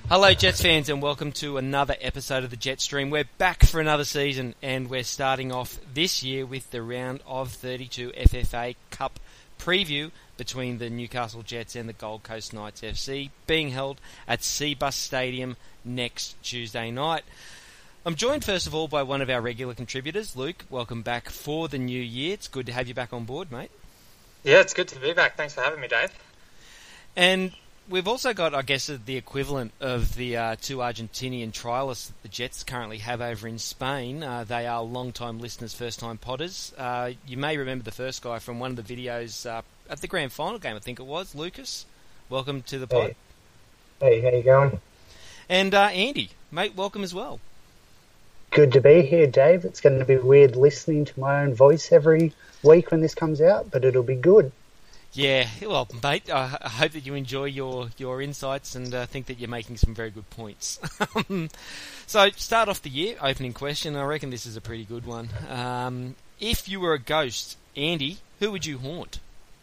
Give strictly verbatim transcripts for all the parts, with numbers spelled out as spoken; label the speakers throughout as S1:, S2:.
S1: Hello Jets fans and welcome to another episode of the Jet Stream. We're back for another season and we're starting off this year with the round of thirty-two F F A Cup preview between the Newcastle Jets and the Gold Coast Knights F C, being held at Cbus Stadium next Tuesday night. I'm joined first of all by one of our regular contributors, Luke. Welcome back for the new year. It's good to have you back on board, mate.
S2: Yeah, it's good to be back. Thanks for having me, Dave.
S1: And we've also got, I guess, the equivalent of the uh, two Argentinian trialists that the Jets currently have over in Spain. Uh, they are long-time listeners, first-time podders. Uh, you may remember the first guy from one of the videos uh, at the grand final game, I think it was. Lucas, welcome to the pod.
S3: Hey, hey how you going?
S1: And uh, Andy, mate, welcome as well.
S3: Good to be here, Dave. It's going to be weird listening to my own voice every week when this comes out, but it'll be good.
S1: Yeah, well, mate, I hope that you enjoy your, your insights and uh, think that you're making some very good points. So, start off the year, opening question. I reckon this is a pretty good one. Um, if you were a ghost, Andy, who would you haunt?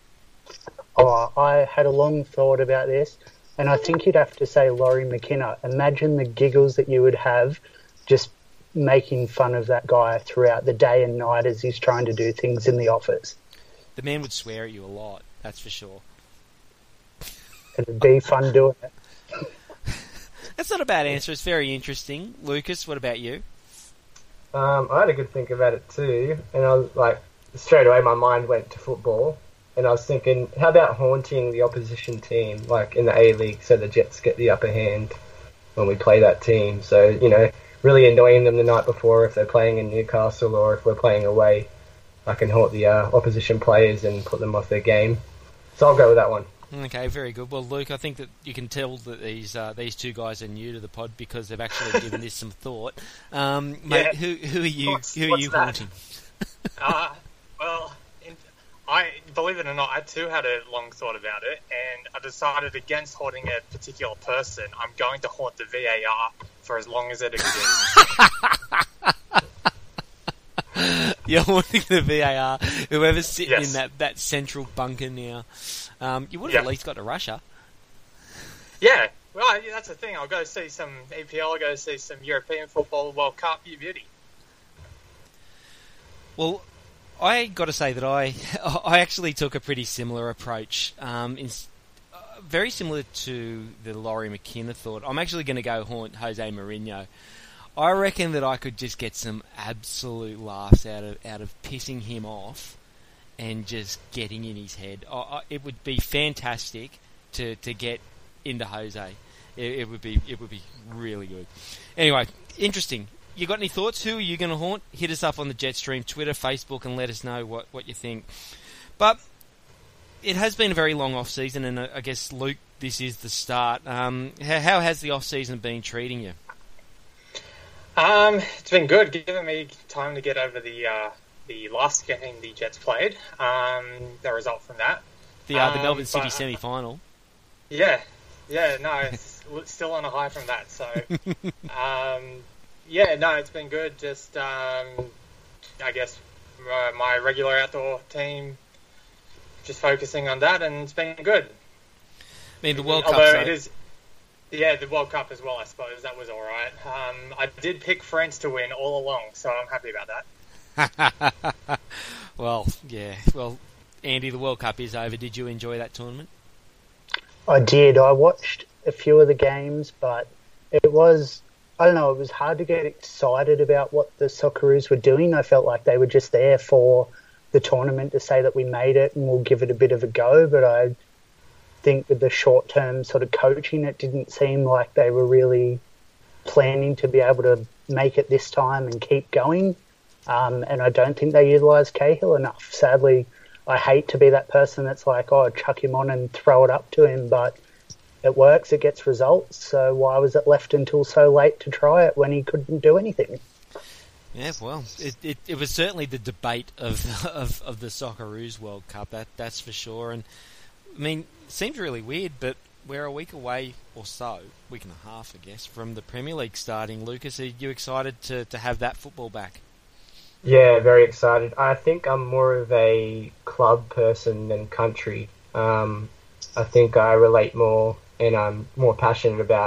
S3: Oh, I had a long thought about this, and I think you'd have to say Laurie McKenna. Imagine the giggles that you would have just making fun of that guy throughout the day and night as he's trying to do things in the office.
S1: The man would swear at you a lot, that's for sure.
S3: It'd be fun doing it.
S1: That's not a bad answer. It's very interesting. Lucas, what about you?
S4: Um, I had a good think about it too, and I was like, straight away my mind went to football, and I was thinking, how about haunting the opposition team, like in the A-League, so the Jets get the upper hand when we play that team. So, you know, really annoying them the night before if they're playing in Newcastle or if we're playing away. I can haunt the uh, opposition players and put them off their game. So I'll go with that one.
S1: Okay, very good. Well, Luke, I think that you can tell that these uh, these two guys are new to the pod because they've actually given this some thought. Um, mate,
S2: Yeah.
S1: who who are you
S2: What's-
S1: who are
S2: what's
S1: you
S2: that?
S1: haunting?
S2: uh, well, in, I believe it or not, I too had a long thought about it, and I decided against haunting a particular person. I'm going to haunt the V A R for as long as it exists.
S1: You're haunting the V A R. Whoever's sitting
S2: Yes.
S1: in that, that central bunker now. Um, you would have
S2: Yeah.
S1: at least got to Russia.
S2: Yeah, well, yeah, that's the thing. I'll go see some E P L, I'll go see some European football, World Cup, you beauty.
S1: Well, I got to say that I I actually took a pretty similar approach. Um, in, uh, very similar to the Laurie McKenna thought. I'm actually going to go haunt Jose Mourinho. I reckon that I could just get some absolute laughs out of out of pissing him off and just getting in his head. I, I, it would be fantastic to, to get into Jose. It, it would be it would be really good. Anyway, interesting. You got any thoughts? Who are you going to haunt? Hit us up on the Jetstream Twitter, Facebook, and let us know what, what you think. But it has been a very long off season, and I guess Luke, this is the start. Um, how, how has the off season been treating you?
S2: Um, it's been good, giving me time to get over the uh, the last game the Jets played. Um, the result from that.
S1: The uh, the
S2: Um,
S1: Melbourne City
S2: but-
S1: semi final.
S2: Yeah, yeah, no, it's still on a high from that. So, um, yeah, no, it's been good. Just, um, I guess, uh, my regular outdoor team, just focusing on that, and it's been good.
S1: I mean, the World
S2: Although
S1: Cup.
S2: it is, yeah, the World Cup as well. I suppose that was all right. Um, I did pick France to win all along, so I'm happy about that.
S1: Well, yeah. Well, Andy, the World Cup is over. Did you enjoy that tournament?
S3: I did. I watched a few of the games, but it was, I don't know, it was hard to get excited about what the Socceroos were doing. I felt like they were just there for the tournament to say that we made it and we'll give it a bit of a go, but I think with the short-term sort of coaching, it didn't seem like they were really planning to be able to make it this time and keep going. Um, and I don't think they utilised Cahill enough. Sadly, I hate to be that person that's like, oh, chuck him on and throw it up to him, but it works, it gets results, so why was it left until so late to try it when he couldn't do anything?
S1: Yeah, well, it, it, it was certainly the debate of, of of the Socceroos World Cup, that that's for sure. And I mean, it seems really weird, but we're a week away or so, week and a half, I guess, from the Premier League starting. Lucas, are you excited to, to have that football back?
S4: Yeah, very excited. I think I'm more of a club person than country. Um, I think I relate more and I'm more passionate about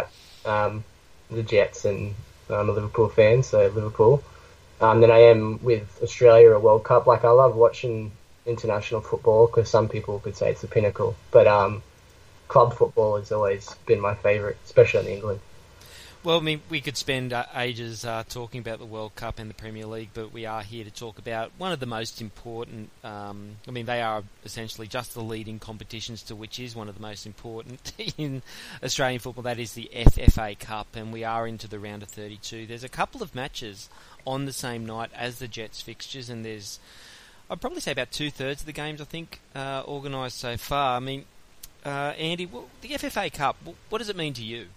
S4: um, the Jets and I'm a Liverpool fan, so Liverpool, um, than I am with Australia or World Cup. Like, I love watching international football because some people could say it's the pinnacle, but um, club football has always been my favourite, especially in England.
S1: Well, I mean, we could spend uh, ages uh, talking about the World Cup and the Premier League, but we are here to talk about one of the most important. Um, I mean, they are essentially just the leading competitions to which is one of the most important in Australian football. That is the F F A Cup, and we are into the round of thirty-two. There's a couple of matches on the same night as the Jets fixtures, and there's, I'd probably say about two-thirds of the games, I think, uh, organised so far. I mean, uh, Andy, well, the F F A Cup, what does it mean to you?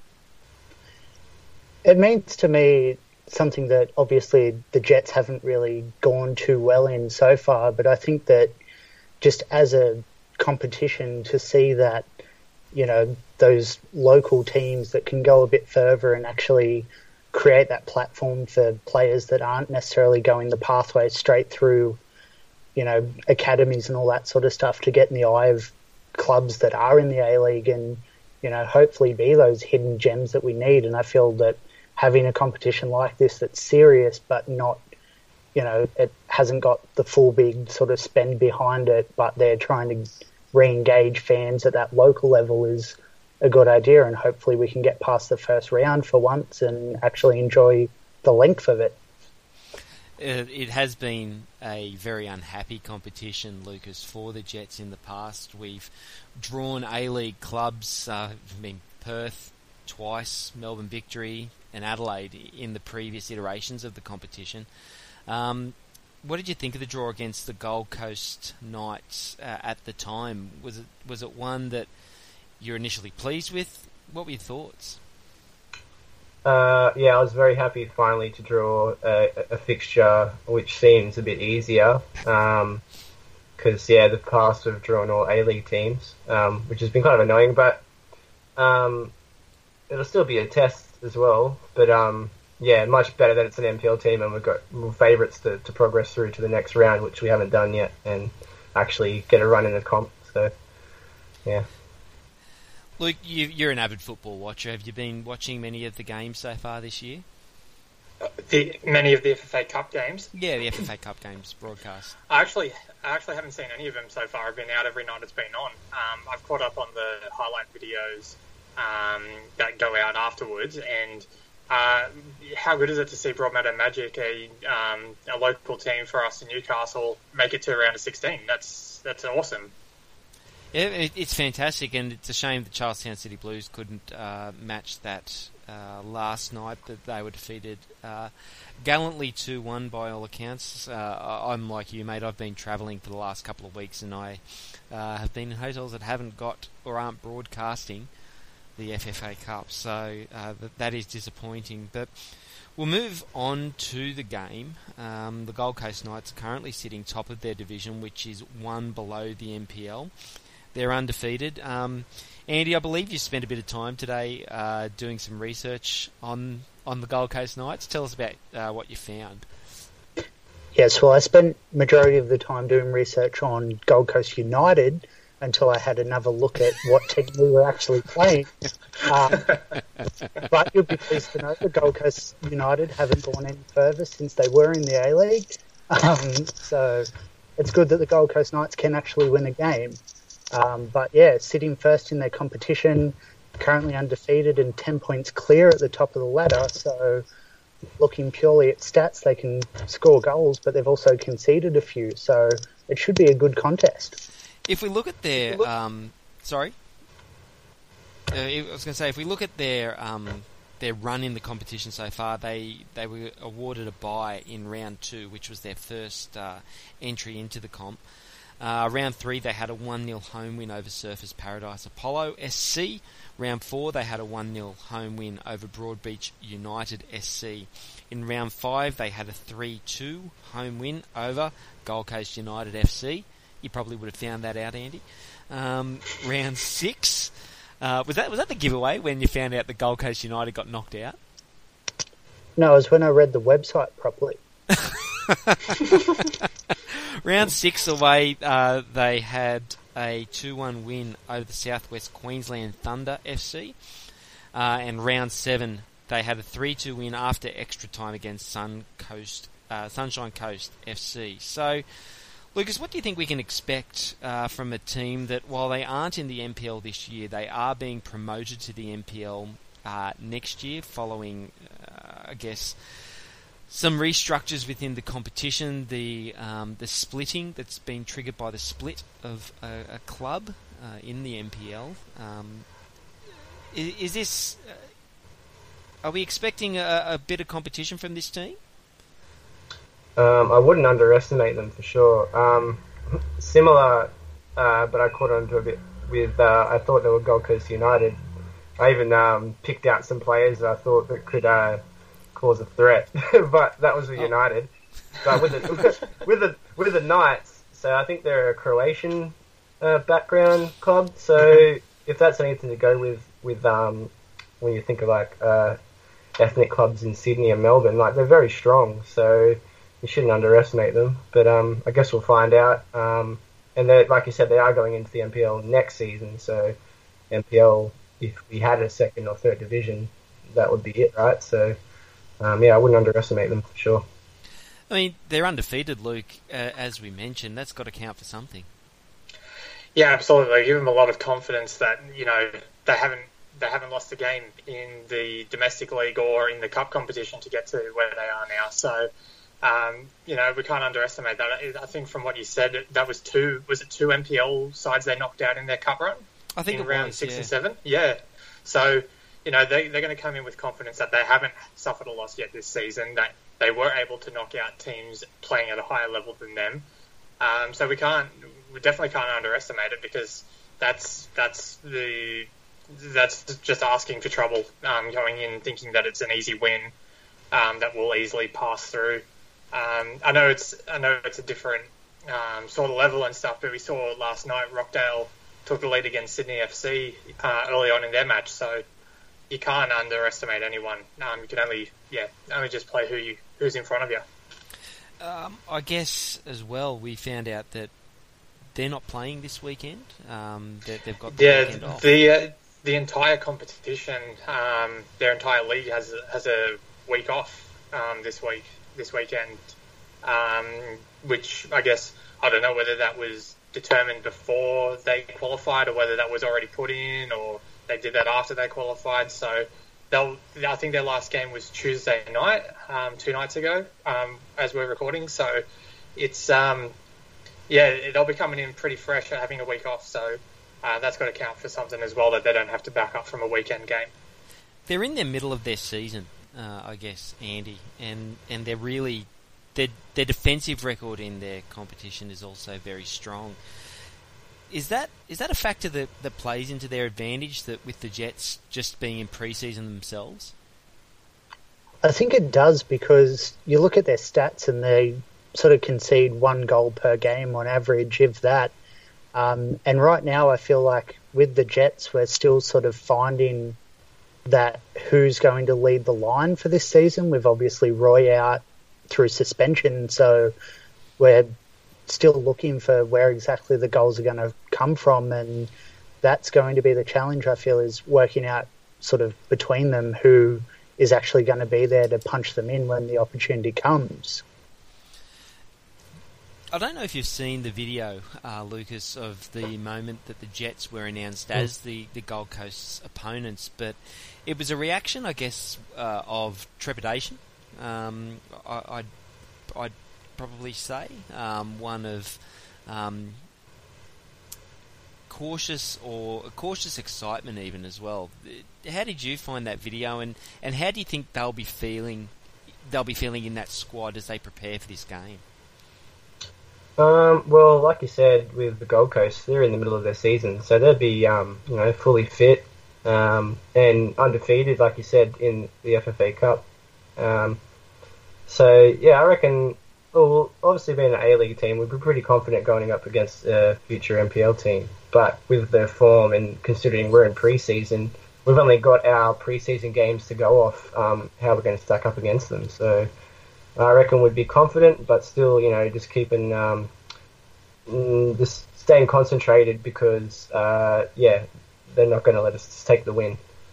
S3: It means to me something that obviously the Jets haven't really gone too well in so far, but I think that just as a competition to see that, you know, those local teams that can go a bit further and actually create that platform for players that aren't necessarily going the pathway straight through, you know, academies and all that sort of stuff to get in the eye of clubs that are in the A-League and, you know, hopefully be those hidden gems that we need. And I feel that having a competition like this that's serious but not, you know, it hasn't got the full big sort of spend behind it, but they're trying to re-engage fans at that local level is a good idea, and hopefully we can get past the first round for once and actually enjoy the length of it.
S1: It has been a very unhappy competition, Lucas, for the Jets in the past. We've drawn A-League clubs, uh, I mean, Perth twice, Melbourne Victory, and Adelaide in the previous iterations of the competition. Um, what did you think of the draw against the Gold Coast Knights uh, at the time? Was it was it one that you're initially pleased with? What were your thoughts?
S4: Uh, yeah, I was very happy finally to draw a, a fixture which seems a bit easier. Um, because yeah, the past we've drawn all A-League teams, um, which has been kind of annoying, but um, it'll still be a test as well. But um, yeah, much better that it's an N P L team and we've got favourites to, to progress through to the next round, which we haven't done yet, and actually get a run in the comp. So yeah.
S1: Luke, you, you're an avid football watcher. Have you been watching many of the games so far this year?
S2: The, many of the F F A Cup games?
S1: Yeah, the F F A Cup games broadcast.
S2: I actually, I actually haven't seen any of them so far. I've been out every night it's been on. Um, I've caught up on the highlight videos um, that go out afterwards, and uh, how good is it to see Broadmeadow Magic, a um, a local team for us in Newcastle, make it to a round of sixteen? That's that's awesome.
S1: Yeah, it, it's fantastic, and it's a shame the Charlestown City Blues couldn't uh, match that uh, last night, that they were defeated uh, gallantly two one by all accounts. Uh, I'm like you, mate. I've been travelling for the last couple of weeks, and I uh, have been in hotels that haven't got or aren't broadcasting the F F A Cup, so uh, that, that is disappointing. But we'll move on to the game. Um, the Gold Coast Knights are currently sitting top of their division, which is one below the N P L. They're undefeated. Um, Andy, I believe you spent a bit of time today uh, doing some research on on the Gold Coast Knights. Tell us about uh, what you found.
S3: Yes, well, I spent majority of the time doing research on Gold Coast United until I had another look at what team we were actually playing. Um, but you'll be pleased to know that Gold Coast United haven't gone any further since they were in the A-League. Um, so it's good that the Gold Coast Knights can actually win a game. Um, but yeah, sitting first in their competition, currently undefeated and ten points clear at the top of the ladder. So looking purely at stats, they can score goals, but they've also conceded a few. So it should be a good contest.
S1: If we look at their, look- um, sorry, uh, I was going to say, if we look at their um, their run in the competition so far, they they were awarded a bye in round two, which was their first uh, entry into the comp. Uh, round three, they had a one nil home win over Surfers Paradise Apollo S C. Round four, they had a one nil home win over Broadbeach United S C. In round five, they had a three two home win over Gold Coast United F C. You probably would have found that out, Andy. Um, round six, uh, was that was that the giveaway when you found out that Gold Coast United got knocked out?
S3: No, it was when I read the website properly.
S1: Round six away, uh, they had a two one win over the Southwest Queensland Thunder F C. uh, and round seven they had a three two win after extra time against Sun Coast, uh, Sunshine Coast F C. So, Lucas, what do you think we can expect uh, from a team that, while they aren't in the N P L this year, they are being promoted to the N P L uh, next year following, uh, I guess, some restructures within the competition, the um, the splitting that's been triggered by the split of a, a club uh, in the N P L. Um, is, is this... Uh, are we expecting a, a bit of competition from this team?
S4: Um, I wouldn't underestimate them for sure. Um, similar, uh, but I caught on to a bit with, uh, I thought they were Gold Coast United. I even um, picked out some players that I thought that could uh, cause a threat, but that was with
S1: oh.
S4: United. But with the, with the with the Knights, so I think they're a Croatian uh, background club. So mm-hmm. if that's anything to go with, with um, when you think of like uh, ethnic clubs in Sydney and Melbourne, like they're very strong. So you shouldn't underestimate them, but um, I guess we'll find out. Um, and like you said, they are going into the N P L next season, so N P L, if we had a second or third division, that would be it, right? So, um, yeah, I wouldn't underestimate them for sure.
S1: I mean, they're undefeated, Luke, uh, as we mentioned. That's got to count for something.
S2: Yeah, absolutely. Give them a lot of confidence that, you know, they haven't they haven't lost a game in the domestic league or in the cup competition to get to where they are now. So, Um, you know, we can't underestimate that. I think from what you said, that was two, was it two N P L sides they knocked out in their cup run?
S1: I think
S2: in
S1: it
S2: round
S1: was,
S2: six
S1: yeah.
S2: and seven. Yeah. So, you know, they, they're going to come in with confidence that they haven't suffered a loss yet this season, that they were able to knock out teams playing at a higher level than them. Um, so we can't, we definitely can't underestimate it, because that's, that's the, that's just asking for trouble, um, going in thinking that it's an easy win, um, that will easily pass through. Um, I know it's I know it's a different um, sort of level and stuff, but we saw last night Rockdale took the lead against Sydney F C uh, early on in their match, so you can't underestimate anyone. Um, you can only yeah only just play who you who's in front of you.
S1: Um, I guess as well, we found out that they're not playing this weekend. Um, they, they've got the
S2: yeah
S1: weekend off.
S2: the uh, the entire competition, um, their entire league has has a week off um, this week. this weekend, um, which I guess, I don't know whether that was determined before they qualified or whether that was already put in or they did that after they qualified. So they'll, I think their last game was Tuesday night, um, two nights ago, um, as we're recording. So it's, um, yeah, they'll be coming in pretty fresh, having a week off. So uh, that's got to count for something as well, that they don't have to back up from a weekend game.
S1: They're in the middle of their season. Uh, I guess, Andy, and, and they're really, their their defensive record in their competition is also very strong. Is that is that a factor that, that plays into their advantage, that with the Jets just being in pre-season themselves?
S3: I think it does, because you look at their stats and they sort of concede one goal per game on average, if that. Um, and right now I feel like with the Jets we're still sort of finding that who's going to lead the line for this season. We've obviously Roy out through suspension, so we're still looking for where exactly the goals are going to come from, and that's going to be the challenge, I feel, is working out sort of between them who is actually going to be there to punch them in when the opportunity comes.
S1: I don't know if you've seen the video, uh, Lucas, of the moment that the Jets were announced as the, the Gold Coast's opponents, but it was a reaction, I guess, uh, of trepidation. Um, I, I'd, I'd probably say um, one of um, cautious or cautious excitement, even as well. How did you find that video, and, and how do you think they'll be feeling? They'll be feeling in that squad as they prepare for this game.
S4: Um, well, like you said, with the Gold Coast, they're in the middle of their season, so they'll be, um, you know, fully fit um, and undefeated, like you said, in the F F A Cup. Um, so, yeah, I reckon, well, obviously being an A-League team, we'd be pretty confident going up against a future N P L team. But with their form and considering we're in pre-season, we've only got our pre-season games to go off, um, how we're going to stack up against them. So I reckon we'd be confident, but still, you know, just keeping, um, just staying concentrated, because, uh, yeah, they're not going to let us take the win.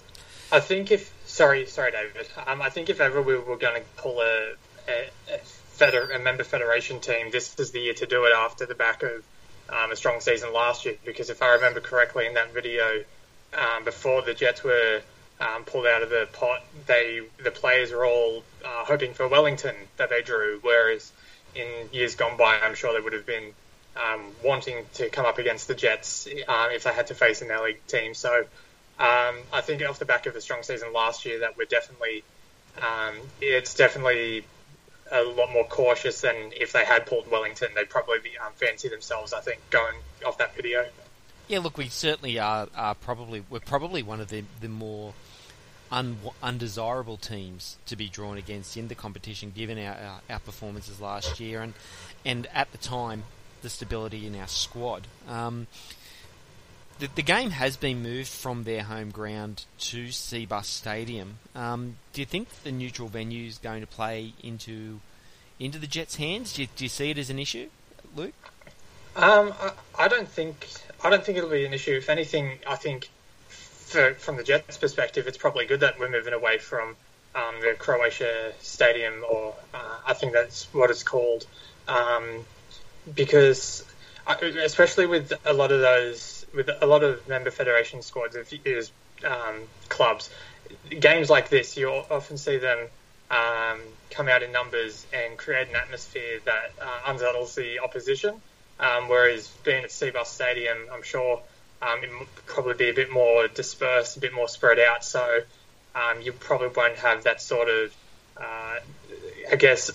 S2: I think if sorry, sorry, David. Um, I think if ever we were going to pull a a, a, feder- a member federation team, this is the year to do it after the back of um, a strong season last year. Because if I remember correctly, in that video, um, before the Jets were um, pulled out of the pot, they the players were all uh, hoping for Wellington that they drew, whereas in years gone by, I'm sure they would have been um, wanting to come up against the Jets uh, if they had to face an L League team. So. Um, I think off the back of a strong season last year, that we're definitely, um, it's definitely a lot more cautious than if they had pulled Wellington. They'd probably be um, fancy themselves, I think, going off that video.
S1: Yeah, look, we certainly are, are probably we're probably one of the the more un, undesirable teams to be drawn against in the competition, given our, our, our performances last year and and at the time the stability in our squad. Um, The, the game has been moved from their home ground to Cbus Stadium. Um, do you think the neutral venue is going to play into into the Jets' hands? Do you, do you see it as an issue, Luke?
S2: Um, I, I don't think I don't think it'll be an issue. If anything, I think for, from the Jets' perspective, it's probably good that we're moving away from um, the Croatia Stadium, or uh, I think that's what it's called, um, because I, especially with a lot of those. With a lot of member federation squads of um, clubs, games like this, you often see them um, come out in numbers and create an atmosphere that uh, unsettles the opposition. Um, whereas being at Cbus Stadium, I'm sure um, it will probably be a bit more dispersed, a bit more spread out. So um, you probably won't have that sort of, uh, I guess,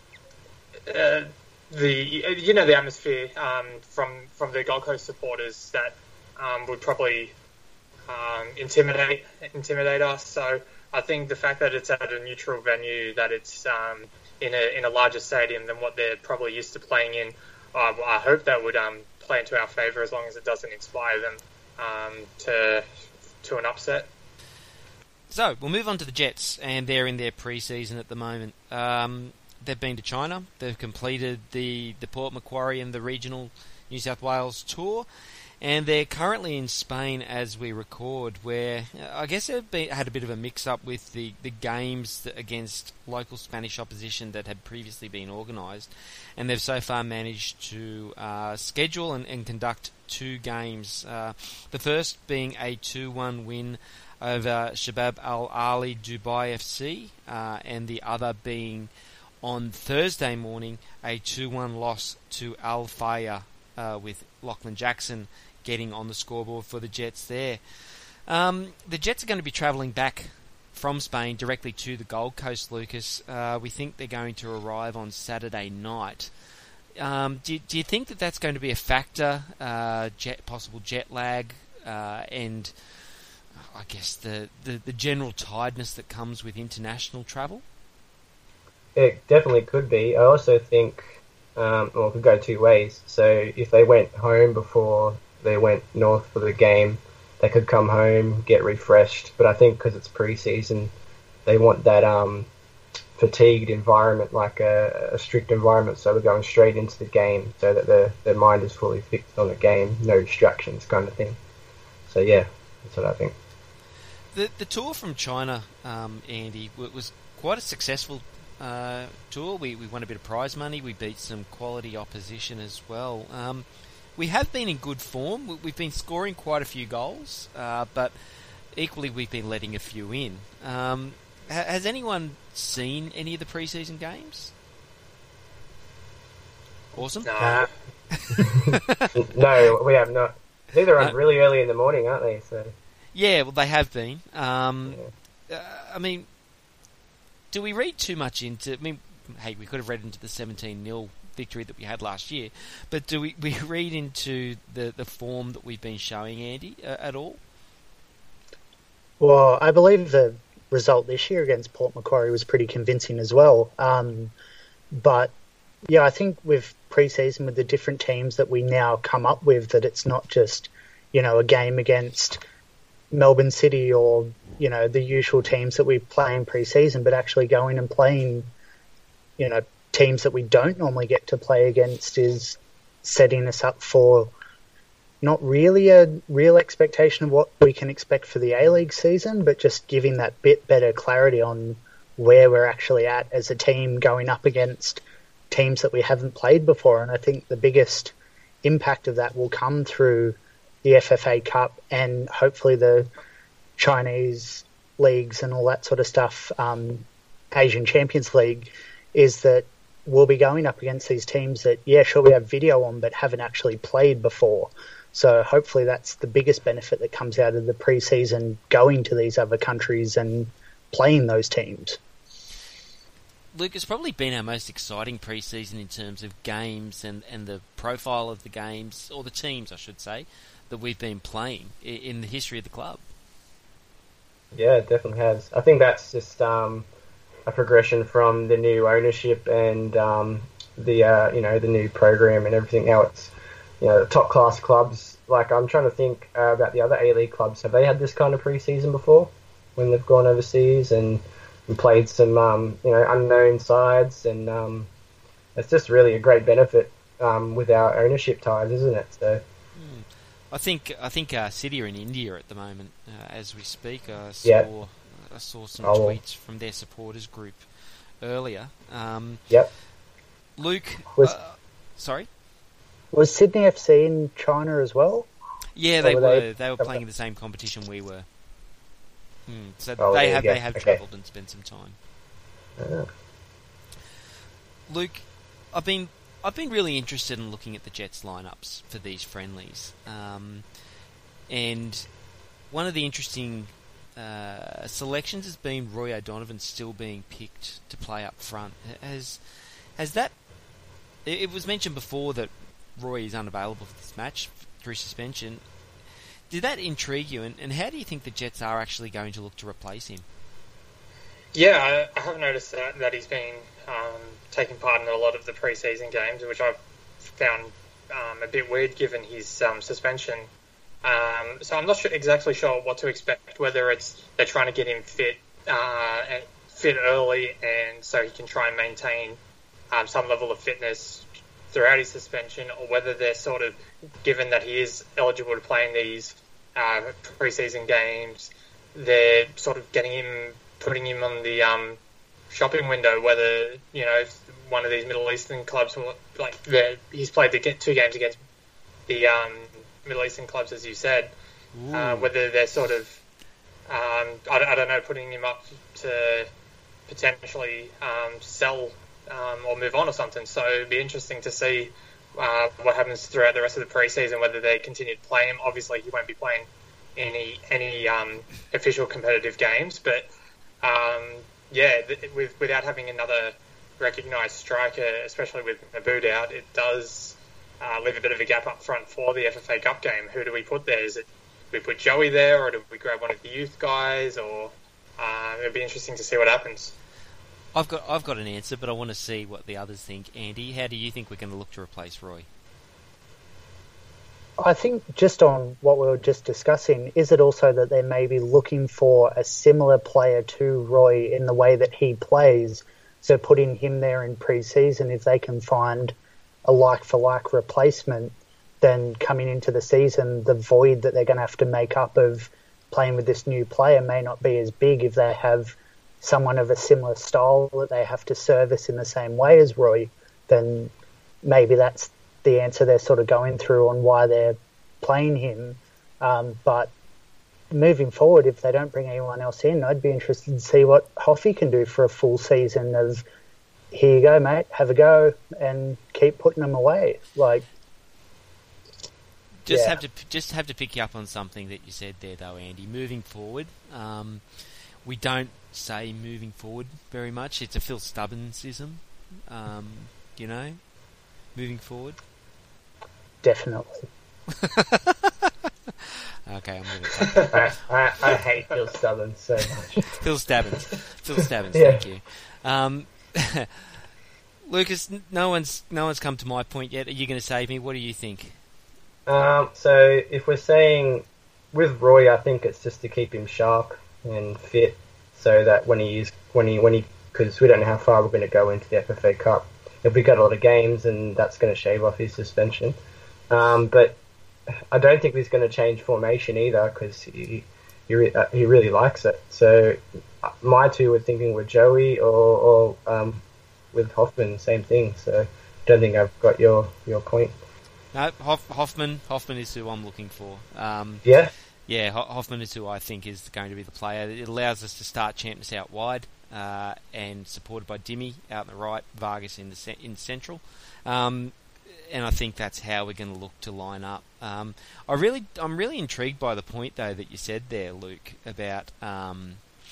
S2: uh, the you know the atmosphere um, from from the Gold Coast supporters that. Um, would probably um, intimidate intimidate us. So I think the fact that it's at a neutral venue, that it's um, in a in a larger stadium than what they're probably used to playing in, uh, I hope that would um, play into our favour as long as it doesn't inspire them um, to to an upset.
S1: So we'll move on to the Jets, and they're in their pre-season at the moment. Um, they've been to China. They've completed the the Port Macquarie and the regional New South Wales tour. And they're currently in Spain as we record, where I guess they've been, had a bit of a mix-up with the, the games that, against local Spanish opposition that had previously been organised. And they've so far managed to uh, schedule and, and conduct two games. Uh, the first being a two one win over Shabab Al Ahly Dubai F C, uh, and the other being on Thursday morning a two one loss to Al Fayha, uh, with Lachlan Jackson getting on the scoreboard for the Jets there. Um, the Jets are going to be travelling back from Spain directly to the Gold Coast, Lucas. Uh, we think they're going to arrive on Saturday night. Um, do, do you think that that's going to be a factor, uh, jet, possible jet lag, uh, and I guess the, the, the general tiredness that comes with international travel?
S4: It definitely could be. I also think Um, well, it could go two ways. So if they went home before they went north for the game, they could come home, get refreshed. But I think because it's pre-season, they want that um, fatigued environment, like a, a strict environment, so they're going straight into the game so that their, their mind is fully fixed on the game, no distractions kind of thing. So yeah, that's what I think.
S1: The, the tour from China, um, Andy, was quite a successful Uh, tour. We we won a bit of prize money. We beat some quality opposition as well. Um, we have been in good form. We, we've been scoring quite a few goals, uh, but equally we've been letting a few in. Um, ha- has anyone seen any of the pre-season games? Awesome.
S2: No,
S4: no, we have not. I think they're on
S1: No.
S4: really early in the morning, aren't they? So
S1: Yeah, well, they have been. Um,
S4: yeah.
S1: uh, I mean, do we read too much into... I mean, hey, we could have read into the seventeen nil victory that we had last year, but do we, we read into the, the form that we've been showing, Andy, uh, at all?
S3: Well, I believe the result this year against Port Macquarie was pretty convincing as well. Um, but, yeah, I think with pre-season, with the different teams that we now come up with, that it's not just, you know, a game against Melbourne City or, you know, the usual teams that we play in pre-season, but actually going and playing, you know, teams that we don't normally get to play against is setting us up for not really a real expectation of what we can expect for the A-League season, but just giving that bit better clarity on where we're actually at as a team going up against teams that we haven't played before. And I think the biggest impact of that will come through the F F A Cup and hopefully the Chinese leagues and all that sort of stuff, um, Asian Champions League, is that we'll be going up against these teams that, yeah, sure, we have video on, but haven't actually played before. So hopefully that's the biggest benefit that comes out of the pre-season, going to these other countries and playing those teams.
S1: Luke, it's probably been our most exciting pre-season in terms of games and, and the profile of the games, or the teams, I should say, that we've been playing in the history of the club.
S4: Yeah, it definitely has. I think that's just um, a progression from the new ownership and um, the uh, you know the new program and everything. Now it's you know top class clubs. Like I'm trying to think uh, about the other A-League clubs. Have they had this kind of pre-season before when they've gone overseas and, and played some um, you know unknown sides? And um, it's just really a great benefit um, with our ownership ties, isn't it? So.
S1: Hmm. I think I think uh, City are in India at the moment uh, as we speak. I saw
S4: yep.
S1: I saw some
S4: oh.
S1: tweets from their supporters group earlier. Um,
S4: yep.
S1: Luke,
S3: was,
S1: uh, sorry,
S3: was Sydney F C in China as well?
S1: Yeah, they
S3: were
S1: were.
S3: They,
S1: they were playing in the same competition we were. Hmm. So
S4: oh,
S1: they have
S4: go.
S1: they have
S4: okay.
S1: travelled and spent some time.
S4: Yeah.
S1: Luke, I've been. I've been really interested in looking at the Jets lineups for these friendlies, um, and one of the interesting uh, selections has been Roy O'Donovan still being picked to play up front. Has has that? It was mentioned before that Roy is unavailable for this match through suspension. Did that intrigue you, and, and how do you think the Jets are actually going to look to replace him?
S2: Yeah, I, I have noticed that, that he's been um, taking part in a lot of the pre-season games, which I've found um, a bit weird given his um, suspension. Um, so I'm not sure, exactly sure what to expect, whether it's they're trying to get him fit uh, and fit early and so he can try and maintain um, some level of fitness throughout his suspension, or whether they're sort of, given that he is eligible to play in these uh, pre-season games, they're sort of getting him, putting him on the um, shopping window, whether, you know, one of these Middle Eastern clubs, will, like, he's played the two games against the um, Middle Eastern clubs, as you said, uh, whether they're sort of, um, I, I don't know, putting him up to potentially um, sell um, or move on or something. So it'd be interesting to see uh, what happens throughout the rest of the preseason, whether they continue to play him. Obviously, he won't be playing any any um, official competitive games, but um, yeah, th- with, without having another recognised striker, especially with Maboud out, it does uh, leave a bit of a gap up front for the F F A Cup game. Who do we put there? Is it, do we put Joey there, or do we grab one of the youth guys? Or uh, it'll be interesting to see what happens.
S1: I've got I've got an answer, but I want to see what the others think. Andy, how do you think we're going to look to replace Roy?
S3: I think just on what we were just discussing, is it also that they may be looking for a similar player to Roy in the way that he plays, so putting him there in pre-season, if they can find a like-for-like replacement, then coming into the season, the void that they're going to have to make up of playing with this new player may not be as big if they have someone of a similar style that they have to service in the same way as Roy. Then maybe that's the answer they're sort of going through on why they're playing him. Um, but moving forward, if they don't bring anyone else in, I'd be interested to see what Hoffy can do for a full season of, here you go, mate, have a go, and keep putting them away. Like,
S1: just
S3: yeah.
S1: have to just have to pick you up on something that you said there, though, Andy. Moving forward, um, we don't say moving forward very much. It's a Phil Stubbinsism, um, you know, moving forward.
S3: Definitely.
S1: Okay, I'm going to.
S4: I, I, I hate Phil Stubbins so much.
S1: Phil Stabbins. Phil Stabbins.
S4: Yeah.
S1: Thank you, um, Lucas. No one's no one's come to my point yet. Are you going to save me? What do you think?
S4: Um, so if we're saying with Roy, I think it's just to keep him sharp and fit, so that when he is when he when he because we don't know how far we're going to go into the F F A Cup. If we got a lot of games, and that's going to shave off his suspension. Um, but I don't think he's going to change formation either because he he, re- uh, he really likes it. So my two were thinking with Joey or, or um, with Hoffman, same thing. So I don't think I've got your, your point.
S1: No, Hoff- Hoffman. Hoffman is who I'm looking for. Um,
S4: yeah,
S1: yeah. Ho- Hoffman is who I think is going to be the player. It allows us to start Champness out wide uh, and supported by Dimmy out in the right, Vargas in the ce- in central. Um, and I think that's how we're going to look to line up. Um, I really, I'm really intrigued by the point though that you said there, Luke, about um,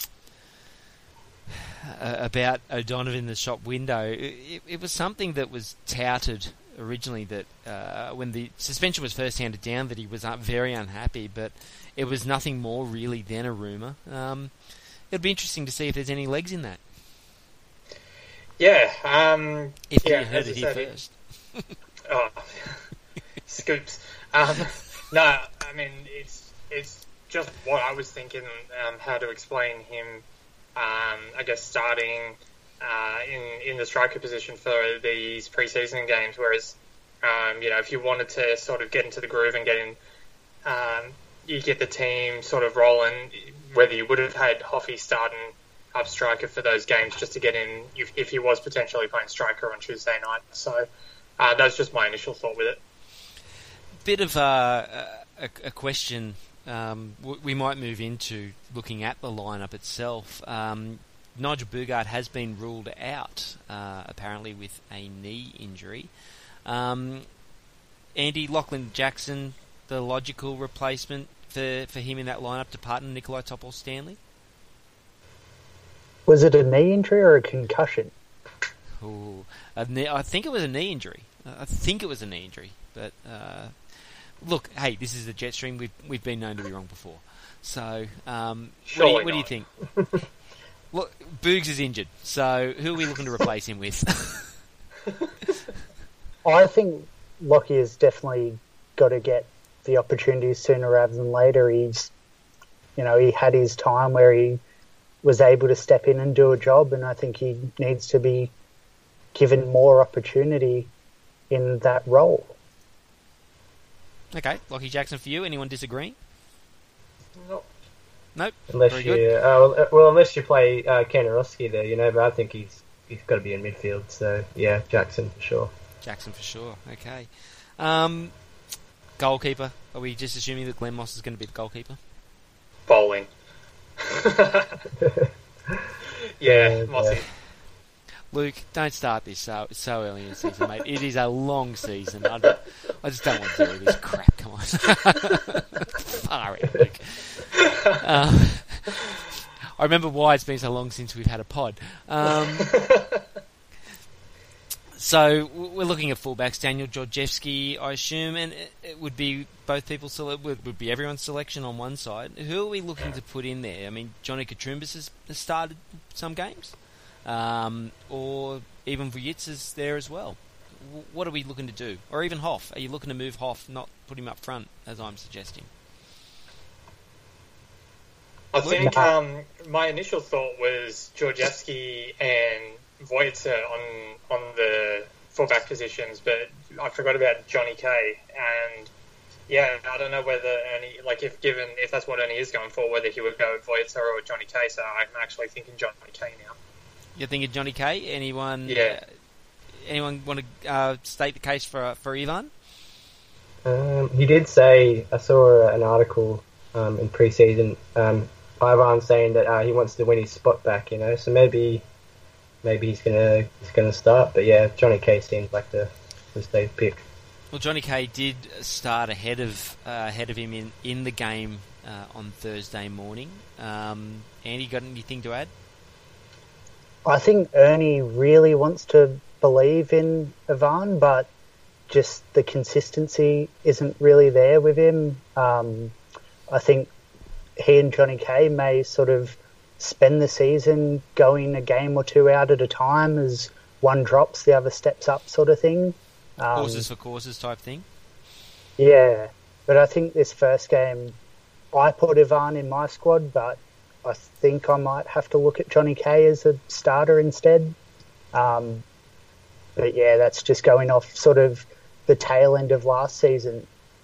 S1: uh, about O'Donovan in the shop window. It, it was something that was touted originally that uh, when the suspension was first handed down that he was uh, very unhappy, but it was nothing more really than a rumour. Um, it'll be interesting to see if there's any legs in that.
S2: Yeah, um,
S1: if
S2: yeah,
S1: you heard
S2: as
S1: it
S2: I
S1: here
S2: said,
S1: first.
S2: Oh, scoops. Um, no, I mean it's it's just what I was thinking. Um, how to explain him? Um, I guess starting uh, in in the striker position for these preseason games. Whereas, um, you know, if you wanted to sort of get into the groove and get in, um, you get the team sort of rolling. Whether you would have had Hoffy starting up striker for those games just to get in, if, if he was potentially playing striker on Tuesday night. So. Uh, that's just my initial thought with it.
S1: Bit of uh, a, a question um, we might move into looking at the lineup itself. Um, Nigel Boogaard has been ruled out, uh, apparently with a knee injury. Um, Andy, Lachlan Jackson, the logical replacement for, for him in that lineup to partner Nikolai Topol-Stanley?
S3: Was it a knee injury or a concussion?
S1: Ooh, a knee, I think it was a knee injury. I think it was a knee injury. But uh, look, hey, this is the Jetstream. We've we've been known to be wrong before. So, um, what, do you, what do you think? Look, Boogs is injured. So, who are we looking to replace him with?
S3: I think Lockie has definitely got to get the opportunity sooner rather than later. He's, you know, he had his time where he was able to step in and do a job, and I think he needs to be given more opportunity in that role.
S1: Okay, Lockie Jackson for you. Anyone disagreeing?
S2: Nope.
S1: Nope.
S4: Unless
S1: Very
S4: you,
S1: good.
S4: uh, well, well, unless you play uh, Kanarowski there, you know. But I think he's he's got to be in midfield. So yeah, Jackson for sure.
S1: Jackson for sure. Okay. Um, goalkeeper. Are we just assuming that Glenn Moss is going to be the goalkeeper?
S2: Bowling. yeah, Mossy.
S4: Yeah.
S1: Luke, don't start this so so early in the season, mate. It is a long season. I, don't, I just don't want to do this crap. Come on. Far out, Luke. Um, I remember why it's been so long since we've had a pod. Um, so we're looking at fullbacks. Daniel Georgievski, I assume, and it would be both people. Sele- would be everyone's selection on one side. Who are we looking to put in there? I mean, Johnny Katrumbis has started some games. Um, or even Vujits is there as well. W- what are we looking to do? Or even Hoff? Are you looking to move Hoff, not put him up front, as I'm suggesting?
S2: I think um, my initial thought was Georgievski and Wojciech on on the fullback positions, but I forgot about Johnny K. And yeah, I don't know whether Ernie, like if given if that's what Ernie is going for, whether he would go with Wojciech or Johnny K. So I'm actually thinking Johnny K now.
S1: You're thinking Johnny K? Anyone?
S2: Yeah.
S1: Uh, anyone want to uh, state the case for for Ivan?
S4: Um, he did say, I saw an article um, in pre-season, um, Ivan saying that uh, he wants to win his spot back, you know, so maybe maybe he's gonna he's gonna start. But yeah, Johnny K seems like the the safe pick.
S1: Well, Johnny K did start ahead of uh, ahead of him in, in the game uh, on Thursday morning. Um, Andy, got anything to add?
S3: I think Ernie really wants to believe in Ivan, but just the consistency isn't really there with him. Um, I think he and Johnny K may sort of spend the season going a game or two out at a time as one drops, the other steps up sort of thing. Um,
S1: Horses for courses type thing?
S3: Yeah, but I think this first game, I put Ivan in my squad, but I think I might have to look at Johnny K as a starter instead. Um, but yeah, that's just going off sort of the tail end of last season.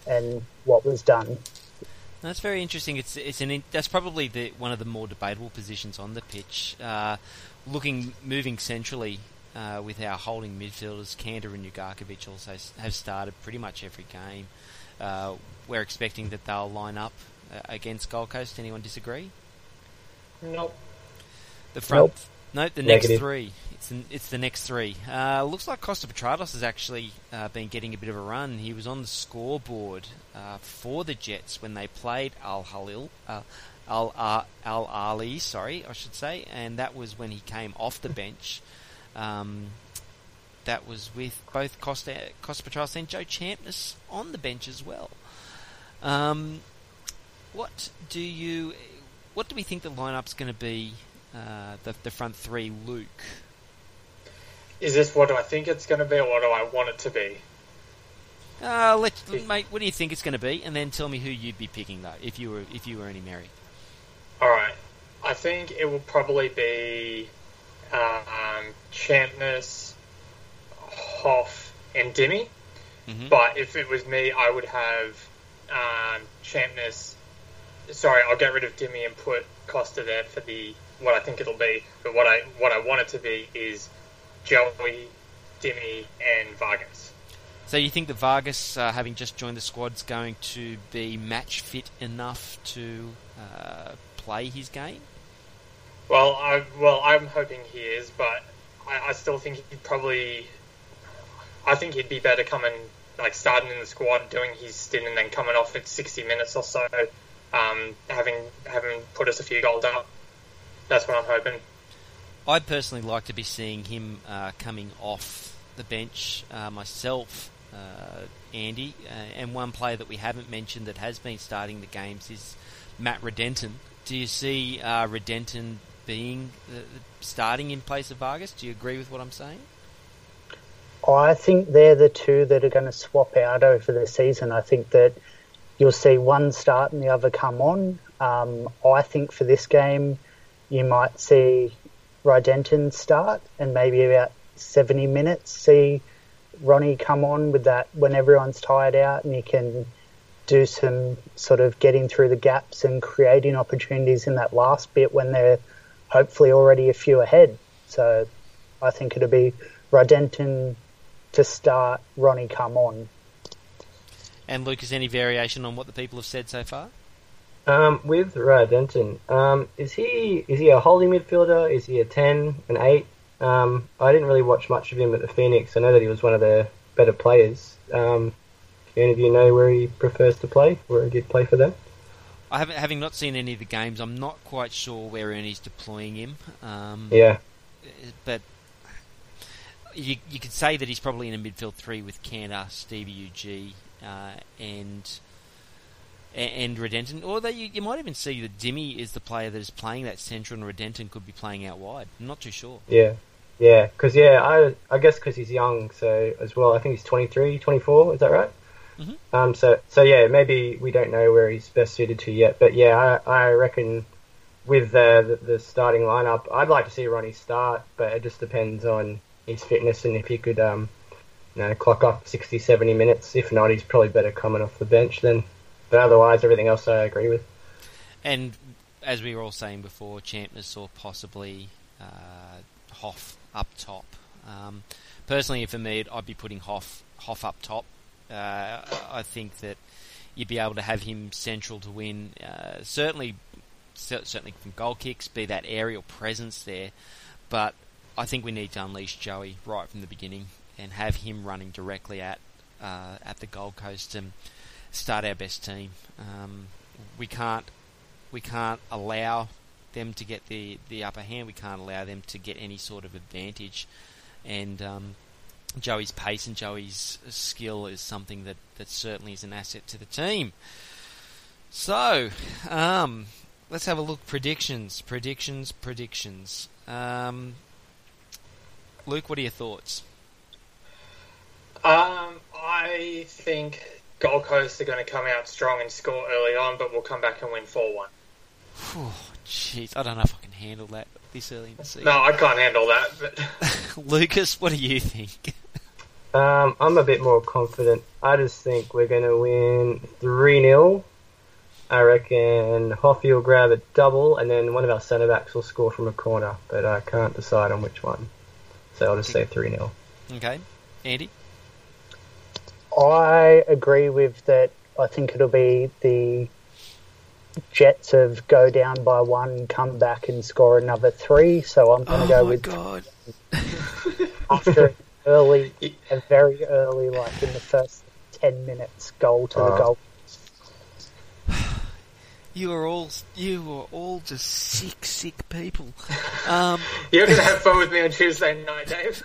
S3: and what was done.
S1: That's very interesting. It's it's an that's probably the one of the more debatable positions on the pitch. Uh, looking moving centrally uh, with our holding midfielders, Kander and Ugarkovic also have started pretty much every game. Uh, we're expecting that they'll line up uh, against Gold Coast. Anyone disagree?
S2: Nope.
S1: The front.
S3: Nope.
S1: No, the
S4: Negative.
S1: next three. It's the, it's the next three. Uh, looks like Costa Petratos has actually uh, been getting a bit of a run. He was on the scoreboard uh, for the Jets when they played Al Halil, uh, Al uh, Al Ali, sorry, I should say, and that was when he came off the bench. Um, that was with both Costa Costa Petratos and Joe Champness on the bench as well. Um, what do you? What do we think the lineup's going to be? Uh, the the front three, Luke.
S2: Is this what do I think it's going to be, or what do I want it to be?
S1: Uh, let mate. What do you think it's going to be? And then tell me who you'd be picking though, if you were if you were any Merry.
S2: All right, I think it will probably be um, Champness, Hoff, and Dimmy.
S1: Mm-hmm.
S2: But if it was me, I would have um, Champness. Sorry, I'll get rid of Dimmy and put Costa there for the what I think it'll be. But what I what I want it to be is Joey, Dimmy, and Vargas.
S1: So you think that Vargas, uh, having just joined the squad, is going to be match fit enough to uh, play his game?
S2: Well, I well I'm hoping he is, but I, I still think he'd probably. I think he'd be better coming like starting in the squad, doing his stint, and then coming off at sixty minutes or so. Um, having having put us a few goals up. That's what I'm hoping.
S1: I'd personally like to be seeing him uh, coming off the bench uh, myself, uh, Andy. Uh, and one player that we haven't mentioned that has been starting the games is Matt Redenton. Do you see uh, Redenton being uh, starting in place of Vargas? Do you agree with what I'm saying?
S3: I think they're the two that are going to swap out over the season. I think that you'll see one start and the other come on. Um, I think for this game, you might see Redenton start and maybe about seventy minutes see Ronnie come on with that when everyone's tired out, and you can do some sort of getting through the gaps and creating opportunities in that last bit when they're hopefully already a few ahead. So I think it'll be Redenton to start, Ronnie come on.
S1: And Lucas, any variation on what the people have said so far?
S4: Um, with Redenton, um, is he is he a holding midfielder? Is he a ten, an eight? Um, I didn't really watch much of him at the Phoenix. I know that he was one of the better players. Um, do any of you know where he prefers to play? Where he did play for them?
S1: I haven't, having not seen any of the games, I'm not quite sure where Ernie's deploying him. Um,
S4: Yeah.
S1: But you you could say that he's probably in a midfield three with Kander, Stevie U G, uh, and and Redenton. Or that you, you might even see that Dimmy is the player that is playing that central, and Redenton could be playing out wide. I'm not too sure.
S4: Yeah. Yeah, because yeah, I I guess because he's young, so as well. I think he's twenty-three, twenty-four. Is that right?
S1: Mm-hmm.
S4: Um. So so yeah, maybe we don't know where he's best suited to yet, but yeah, I I reckon with the the, the starting lineup, I'd like to see Ronnie start, but it just depends on his fitness and if he could um you know clock up sixty, seventy minutes. If not, he's probably better coming off the bench then. But otherwise, everything else I agree with.
S1: And as we were all saying before, Champness or possibly uh, Hoff up top. Um, personally, for me, I'd be putting Hoff Hoff up top. Uh, I think that you'd be able to have him central to win. Uh, certainly, certainly from goal kicks, be that aerial presence there. But I think we need to unleash Joey right from the beginning and have him running directly at uh, at the Gold Coast and start our best team. Um, we can't we can't allow them to get the, the upper hand. We can't allow them to get any sort of advantage. And um, Joey's pace and Joey's skill is something that, that certainly is an asset to the team. So, um, let's have a look. Predictions, predictions, predictions. Um, Luke, what are your thoughts?
S2: Um, I think Gold Coast are going to come out strong and score early on, but we'll come back and win four one.
S1: Jeez, I don't know if I can handle that this early in the season.
S2: No, I can't handle that. But
S1: Lucas, what do you think?
S4: Um, I'm a bit more confident. I just think we're going to win three nil. I reckon Hoffy will grab a double, and then one of our centre-backs will score from a corner, but I can't decide on which one. So I'll just say three nil.
S1: Okay. Andy?
S3: I agree with that. I think it'll be the Jets of go down by one, come back and score another three. So I'm going to
S1: oh
S3: go
S1: my
S3: with
S1: God.
S3: after early, a very early, like in the first ten minutes, goal to
S4: Oh.
S3: the goal.
S1: You are all you are all just sick, sick people. Um,
S2: You're going to have fun with me on Tuesday night, Dave.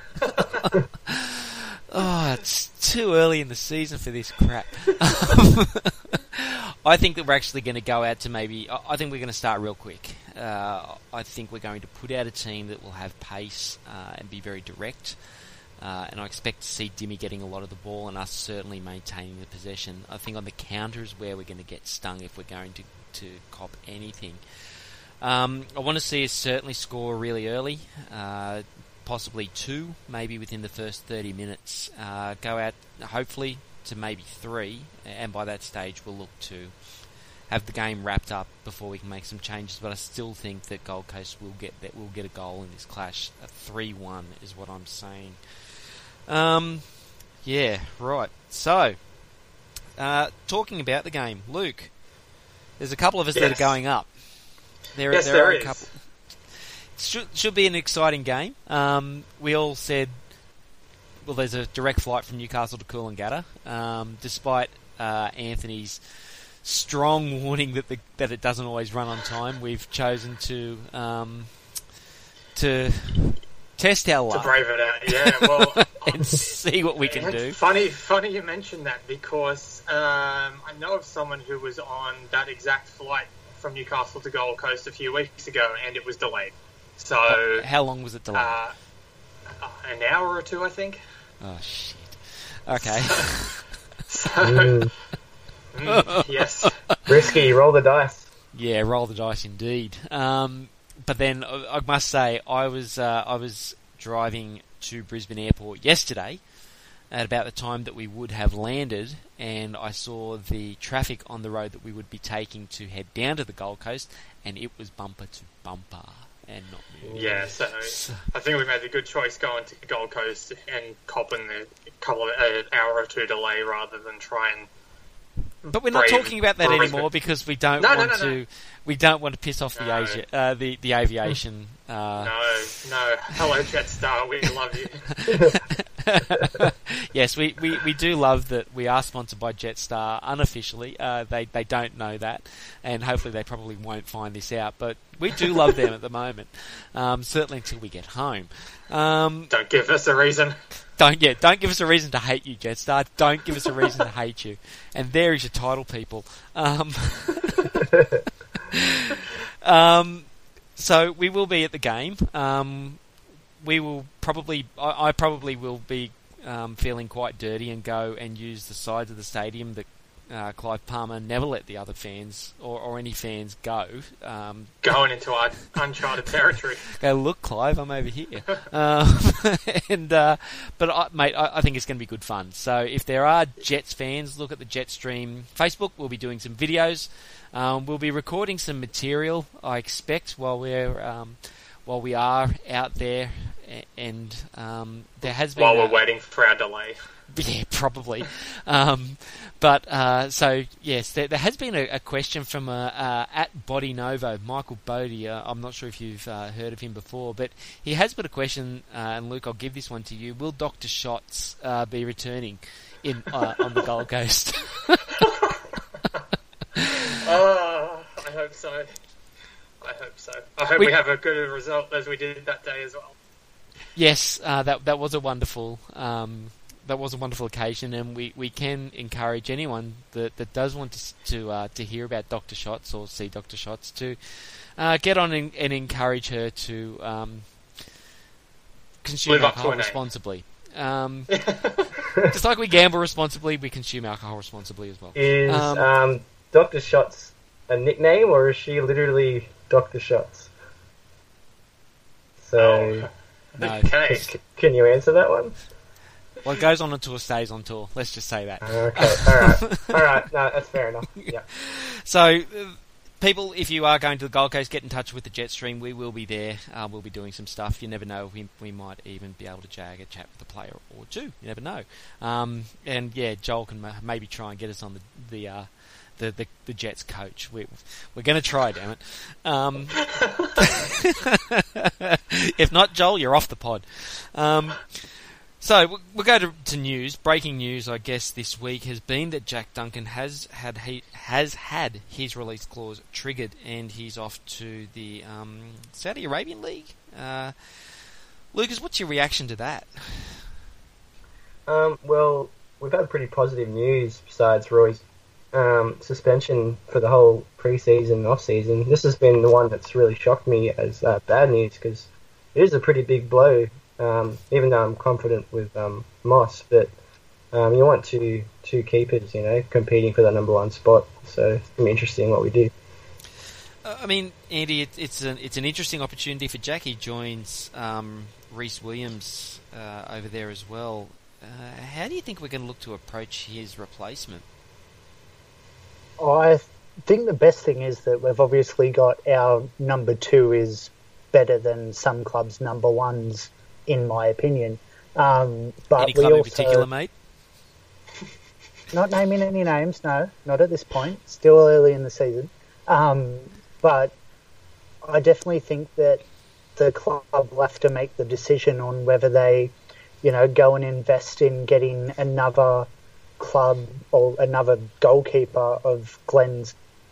S1: oh, it's too early in the season for this crap. Um, I think that we're actually going to go out to maybe... I I think we're going to start real quick. Uh, I think we're going to put out a team that will have pace uh, and be very direct. Uh, and I expect to see Dimmy getting a lot of the ball and us certainly maintaining the possession. I think on the counter is where we're going to get stung if we're going to, to cop anything. Um, I want to see us certainly score really early, uh, possibly two, maybe within the first thirty minutes. Uh, go out, hopefully, to maybe three, and by that stage we'll look to have the game wrapped up before we can make some changes. But I still think that Gold Coast will get that will get a goal in this clash. A three one is what I'm saying. Um, yeah, right. So, uh, talking about the game, Luke, there's a couple of us
S2: Yes.
S1: that are going up. There,
S2: Yes,
S1: there,
S2: there
S1: are a
S2: is.
S1: couple. Should should be an exciting game. Um, we all said, well, there's a direct flight from Newcastle to Coolangatta, um, despite uh, Anthony's strong warning that the, that it doesn't always run on time. We've chosen to um, to test our
S2: To
S1: luck
S2: brave it out, yeah. Well,
S1: and see what we can do.
S2: Funny, funny you mentioned that because um, I know of someone who was on that exact flight from Newcastle to Gold Coast a few weeks ago, and it was delayed. So,
S1: How long was it delayed?
S2: uh, uh, an hour or two, I think.
S1: Oh shit. Okay.
S2: So,
S4: Mm.
S2: mm, yes,
S4: Risky, roll the dice.
S1: Yeah, roll the dice indeed. Um, but then uh, I must say, I was uh, I was driving to Brisbane Airport yesterday at about the time that we would have landed, and I saw the traffic on the road that we would be taking to head down to the Gold Coast, and it was bumper to bumper and not moving.
S2: yeah. So, I think we made the good choice going to Gold Coast and copping the couple of an hour or two delay rather than try and.
S1: But we're not
S2: Brave
S1: talking about that
S2: Brisbane.
S1: anymore because we don't
S2: No, no,
S1: want
S2: no, no.
S1: to. We don't want to piss off the
S2: No.
S1: Asia, uh, the the aviation. Uh,
S2: No, no. Hello, Jetstar. We love you.
S1: Yes, we, we, we do love that we are sponsored by Jetstar unofficially. Uh, they they don't know that, and hopefully they probably won't find this out. But we do love them at the moment, um, certainly until we get home. Um,
S2: Don't give us a reason.
S1: don't yeah, don't give us a reason to hate you, Jetstar. Don't give us a reason to hate you. And there is your title, people. Um, um, so we will be at the game. Um, we will probably, I, I probably will be um, feeling quite dirty and go and use the sides of the stadium that uh, Clive Palmer never let the other fans or, or any fans go. Um,
S2: Going into our uncharted territory.
S1: go, look, Clive, I'm over here. um, and uh, but I, mate, I, I think it's going to be good fun. So if there are Jets fans, look at the Jetstream Facebook. We'll be doing some videos. Um, we'll be recording some material, I expect, while we're um, while we are out there. And um, there has been
S2: While
S1: a-
S2: we're waiting for our delay.
S1: yeah, probably. Um, but uh, so yes, there, there has been a, a question from uh, uh, at Body Novo, Michael Bodie. Uh, I'm not sure if you've uh, heard of him before, but he has put a question. Uh, and Luke, I'll give this one to you. Will Doctor Shots uh, be returning in uh, on the Gold Coast?
S2: Oh, I hope so. I hope so. I hope
S1: We-
S2: we, have a good result as we did that day as well.
S1: Yes, uh, that that was a wonderful um, that was a wonderful occasion, and we, we can encourage anyone that, that does want to to, uh, to hear about Doctor Shots or see Doctor Shots to uh, get on and, and encourage her to um, consume
S2: Live up to
S1: alcohol
S2: her name.
S1: responsibly. Um, just like we gamble responsibly, we consume alcohol responsibly as well.
S4: Is
S1: Um,
S4: um, Doctor Shots a nickname, or is she literally Doctor Shots? So,
S2: Oh,
S1: No.
S2: okay.
S4: c- can you answer that one?
S1: What goes on a tour stays on tour. Let's just say that.
S4: Okay, all right, all right. No, that's fair enough. Yeah.
S1: So, uh, people, if you are going to the Gold Coast, get in touch with the Jetstream. We will be there. Uh, we'll be doing some stuff. You never know. We we might even be able to jag a chat with a player or two. You never know. Um, and yeah, Joel can ma- maybe try and get us on the the uh, the, the, the Jets coach. We we're going to try, damn it. Um, if not, Joel, you're off the pod. Um, So we'll go to, to news. Breaking news, I guess, this week has been that Jack Duncan has had he, has had his release clause triggered, and he's off to the um, Saudi Arabian League. Uh, Lucas, what's your reaction to that?
S4: Um, well, we've had pretty positive news besides Roy's um, suspension for the whole pre-season and off-season. This has been the one that's really shocked me as uh, bad news because it is a pretty big blow. Um, even though I'm confident with um, Moss, but um, you want two two keepers, you know, competing for that number one spot. So it's gonna be interesting what we do.
S1: Uh, I mean, Andy, it, it's an it's an interesting opportunity for Jack. He joins um, Reece Williams uh, over there as well. Uh, how do you think we're going to look to approach his replacement?
S3: I think the best thing is that we've obviously got our number two is better than some clubs' number ones, in my opinion. Um, but
S1: any club
S3: we also,
S1: in particular, mate?
S3: Not naming any names, no, not at this point. Still early in the season. Um, but I definitely think that the club will have to make the decision on whether they, you know, go and invest in getting another club or another goalkeeper of Glenn's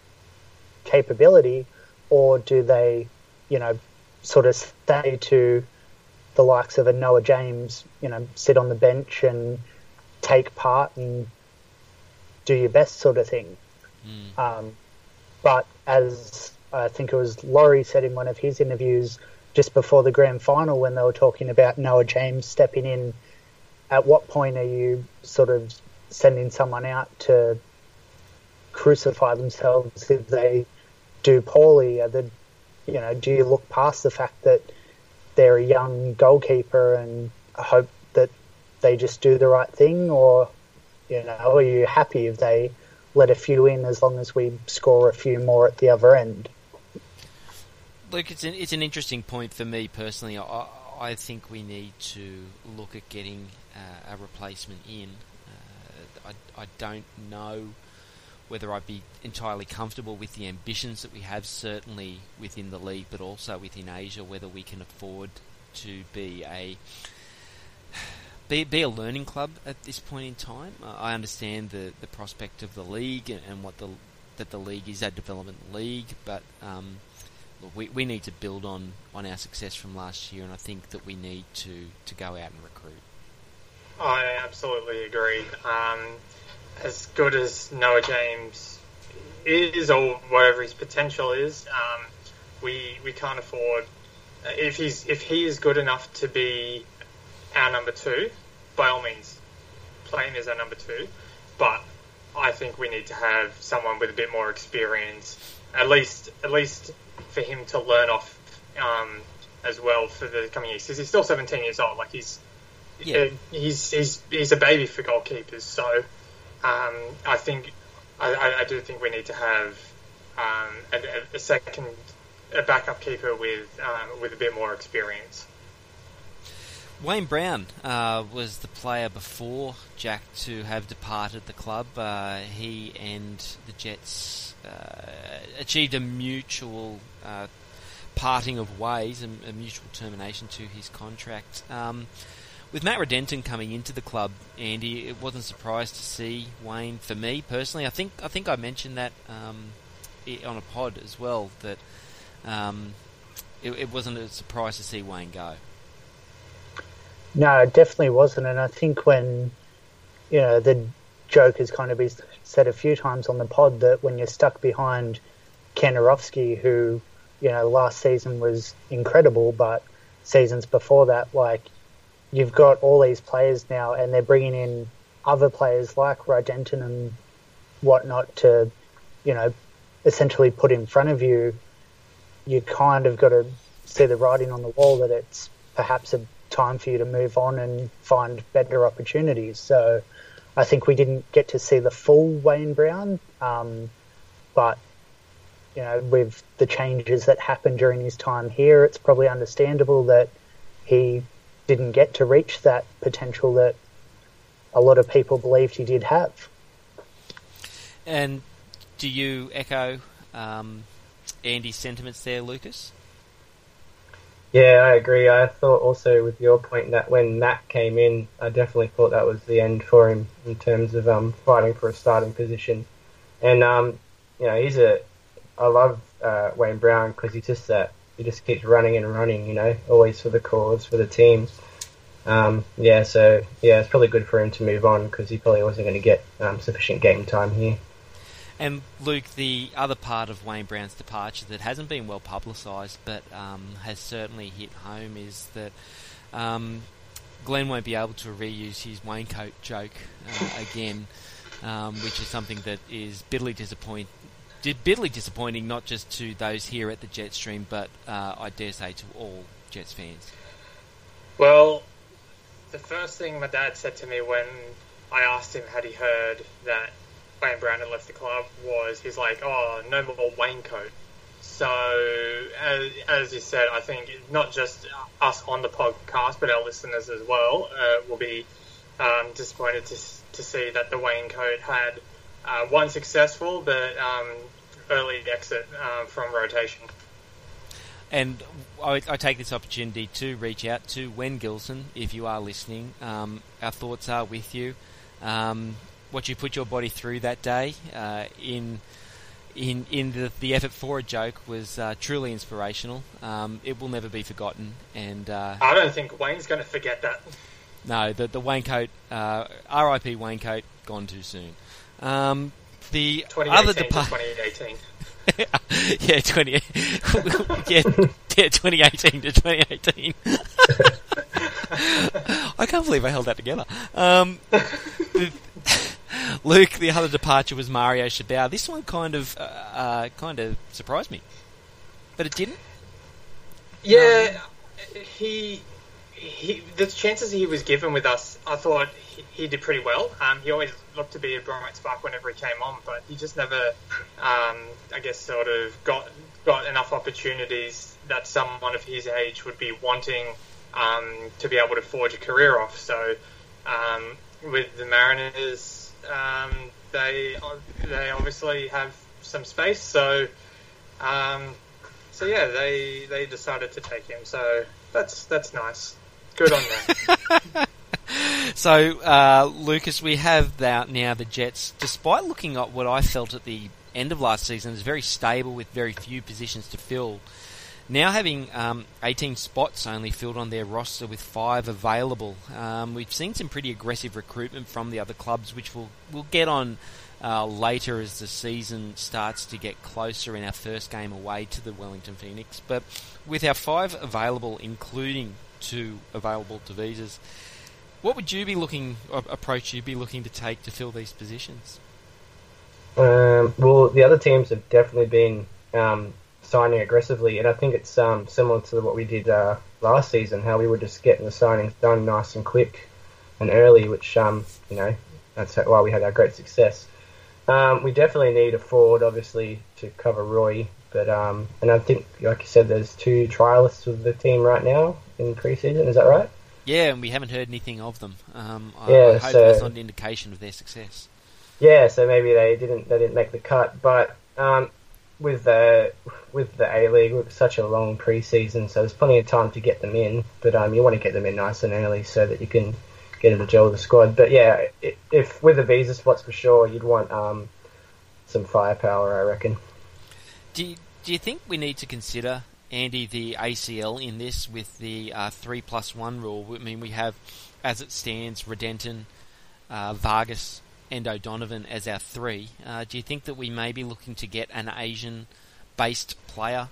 S3: capability, or do they, you know, sort of stay to the likes of a Noah James, you know, sit on the bench and take part and do your best sort of thing. Mm. Um, but as I think it was Laurie said in one of his interviews just before the grand final when they were talking about Noah James stepping in, at what point are you sort of sending someone out to crucify themselves if they do poorly? Are the, you know, do you look past the fact that they're a young goalkeeper and hope that they just do the right thing, or, you know, are you happy if they let a few in as long as we score a few more at the other end?
S1: Look, it's an, it's an interesting point for me personally. I, I think we need to look at getting uh, a replacement in. Uh, I, I don't know whether I'd be entirely comfortable with the ambitions that we have, certainly within the league, but also within Asia, whether we can afford to be a be, be a learning club at this point in time. Uh, I understand the, the prospect of the league and, and what the that the league is a development league, but um, look, we we need to build on, on our success from last year, and I think that we need to, to go out and recruit.
S2: I absolutely agree. Um, As good as Noah James is, or whatever his potential is, um, we we can't afford. If he's if he is good enough to be our number two, by all means, play him as our number two. But I think we need to have someone with a bit more experience, at least at least for him to learn off um, as well for the coming years. Because he's still seventeen years old. Like he's yeah. he's he's he's a baby for goalkeepers. So. Um, I think I, I do think we need to have um, a, a second, a backup keeper with um, with a bit more experience.
S1: Wayne Brown uh, was the player before Jack to have departed the club. Uh, he and the Jets uh, achieved a mutual uh, parting of ways, a, a mutual termination to his contract. Um, With Matt Redenton coming into the club, Andy, it wasn't surprised to see Wayne. For me personally, I think I think I mentioned that um, on a pod as well, that um, it, it wasn't a surprise to see Wayne go.
S3: No, it definitely wasn't, and I think when, you know, the joke has kind of been said a few times on the pod that when you're stuck behind Kandarovski, who, you know, last season was incredible, but seasons before that, like, you've got all these players now, and they're bringing in other players like Redenton and whatnot to, you know, essentially put in front of you. You kind of got to see the writing on the wall that it's perhaps a time for you to move on and find better opportunities. So I think we didn't get to see the full Wayne Brown, um, but you know, with the changes that happened during his time here, it's probably understandable that he didn't get to reach that potential that a lot of people believed he did have.
S1: And do you echo um, Andy's sentiments there, Lucas?
S4: Yeah, I agree. I thought also with your point that when Matt came in, I definitely thought that was the end for him in terms of um, fighting for a starting position. And, um, you know, he's a... I love uh, Wayne Brown because he just uh, he just keeps running and running, you know, always for the cause, for the team. Um, yeah, so, yeah, it's probably good for him to move on because he probably wasn't going to get um, sufficient game time here.
S1: And Luke, the other part of Wayne Brown's departure that hasn't been well publicised but um, has certainly hit home is that um, Glenn won't be able to reuse his Wayncoat joke uh, again, um, which is something that is bitterly disappointing. Bitterly disappointing, not just to those here at the Jetstream, but uh, I dare say to all Jets fans.
S2: Well, the first thing my dad said to me when I asked him had he heard that Wayne Brown had left the club was, he's like, oh, no more Wayncoat. So, as, as you said, I think not just us on the podcast, but our listeners as well uh, will be um, disappointed to to see that the Wayncoat had uh, one successful, but um, early exit uh, from rotation.
S1: And I, I take this opportunity to reach out to Wen Gilson, if you are listening. Um, our thoughts are with you. Um, what you put your body through that day uh, in in in the, the effort for a joke was uh, truly inspirational. Um, it will never be forgotten. And uh,
S2: I don't think Wayne's going to forget that.
S1: No, the the Wayncoat, uh, R I P Wayncoat, gone too soon. Um, the other department,
S2: twenty eighteen.
S1: yeah, twenty, yeah, yeah, twenty eighteen to twenty eighteen. I can't believe I held that together. Um, the, Luke, the other departure was Mario Shabao. This one kind of, uh, uh, kind of surprised me, but it didn't.
S2: Yeah, um, he. He, the chances he was given with us, I thought he, he did pretty well. Um, he always looked to be a bright spark whenever he came on, but he just never, um, I guess, sort of got got enough opportunities that someone of his age would be wanting um, to be able to forge a career off. So um, with the Mariners, um, they they obviously have some space. So um, so yeah, they they decided to take him. So that's that's nice. Good on them.
S1: So, uh, Lucas, we have that now the Jets, despite looking at what I felt at the end of last season, is very stable with very few positions to fill. Now having um, eighteen spots only filled on their roster with five available. Um, we've seen some pretty aggressive recruitment from the other clubs, which we'll, we'll get on uh, later as the season starts to get closer in our first game away to the Wellington Phoenix. But with our five available, including two available to visas, what would you be looking approach you'd be looking to take to fill these positions?
S4: Um, well, the other teams have definitely been um, signing aggressively, and I think it's um, similar to what we did uh, last season, how we were just getting the signings done nice and quick and early, which um, you know that's why we had our great success. Um, we definitely need a forward, obviously, to cover Roy. But um, and I think, like you said, there's two trialists with the team right now in pre-season. Is that right?
S1: Yeah, and we haven't heard anything of them. Um, I,
S4: yeah,
S1: I hope
S4: so,
S1: that's not an indication of their success.
S4: Yeah, so maybe they didn't they didn't make the cut. But um, with the with the A League, it was such a long pre-season, so there's plenty of time to get them in. But um, you want to get them in nice and early so that you can get them to gel with the squad. But yeah, if with the visa spots for sure, you'd want um, some firepower, I reckon.
S1: Do you, do you think we need to consider, Andy, the A C L in this with the uh, three plus one rule? I mean, we have, as it stands, Redenton, uh, Vargas, and O'Donovan as our three. Uh, do you think that we may be looking to get an Asian-based player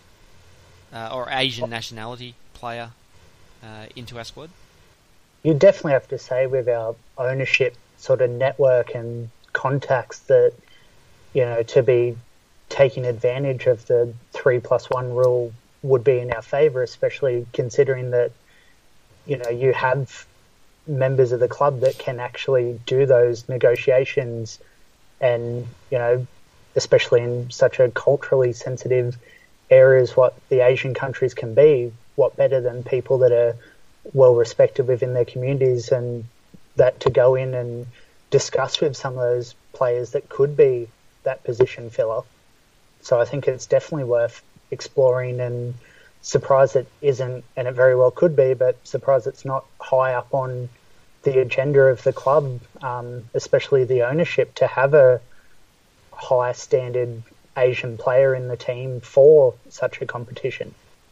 S1: uh, or Asian nationality player uh, into our squad?
S3: You definitely have to say with our ownership sort of network and contacts that, you know, to be taking advantage of the three plus one rule would be in our favour, especially considering that you know, you have members of the club that can actually do those negotiations, and, you know, especially in such a culturally sensitive area as what the Asian countries can be, what better than people that are well respected within their communities, and that to go in and discuss with some of those players that could be that position filler. So I think it's definitely worth exploring, and surprised it isn't, and it very well could be, but surprised it's not high up on the agenda of the club, um, especially the ownership, to have a high standard Asian player in the team for such a competition.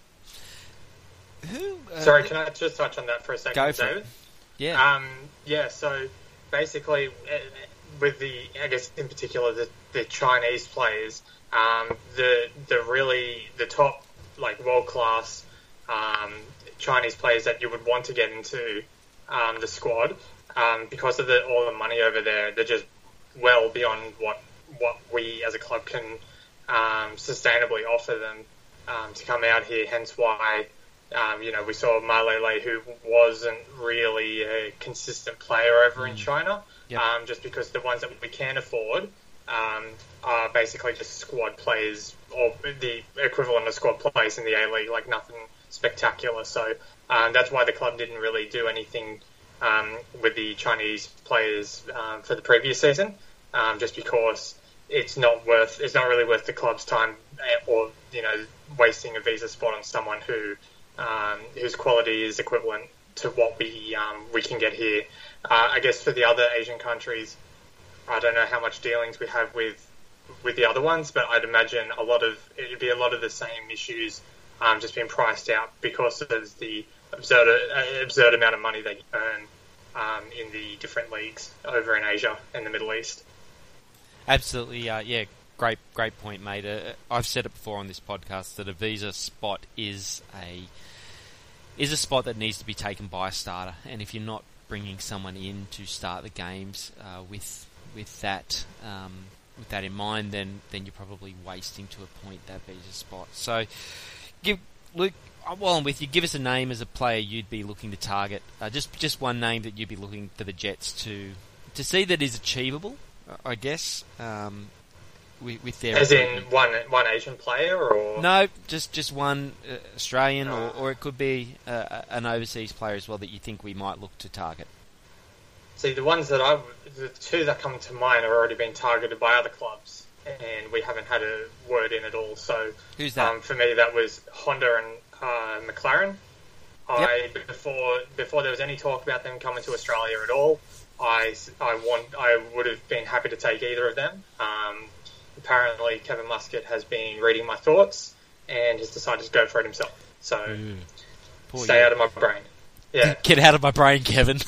S1: Who? Uh,
S2: Sorry, can I just touch on that for a second,
S1: Go for
S2: David?
S1: it. Yeah.
S2: Um, yeah, so basically, uh, with the, I guess in particular, the, the Chinese players, um, the the really, the top, like, world-class um, Chinese players that you would want to get into um, the squad, um, because of the, all the money over there, they're just well beyond what what we as a club can um, sustainably offer them um, to come out here, hence why Um, you know, we saw Malele, who wasn't really a consistent player over mm. in China, yep. um, just because the ones that we can afford um, are basically just squad players, or the equivalent of squad players in the A-League, like nothing spectacular. So um, that's why the club didn't really do anything um, with the Chinese players um, for the previous season, um, just because it's not worth, it's not really worth the club's time, or, you know, wasting a visa spot on someone who Um, whose quality is equivalent to what we um, we can get here. Uh, I guess for the other Asian countries, I don't know how much dealings we have with with the other ones, but I'd imagine a lot of it'd be a lot of the same issues um, just being priced out because of the absurd uh, absurd amount of money they earn um, in the different leagues over in Asia and the Middle East.
S1: Absolutely, uh, yeah. Great, great point, mate. Uh, I've said it before on this podcast that a visa spot is a is a spot that needs to be taken by a starter, and if you're not bringing someone in to start the games uh, with with that um, with that in mind, then then you're probably wasting to a point that visa spot. So, give Luke, while I'm with you, give us a name as a player you'd be looking to target. Uh, just just one name that you'd be looking for the Jets to to see that is achievable, I guess. Um, With, with their
S2: As in one one Asian player, or
S1: no, just just one uh, Australian,
S2: oh.
S1: or, or it could be uh, an overseas player as well that you think we might look to target.
S2: See, the ones that I, the two that come to mind have already been targeted by other clubs, and we haven't had a word in at all. So,
S1: who's that?
S2: Um, for me, that was Honda and uh, McLaren. I
S1: yep.
S2: before before there was any talk about them coming to Australia at all, I, I want I would have been happy to take either of them. Um, Apparently, Kevin Muscat has been reading my thoughts and has decided to go for it himself. So, mm. stay you. out of my brain. Yeah,
S1: get out of my brain, Kevin.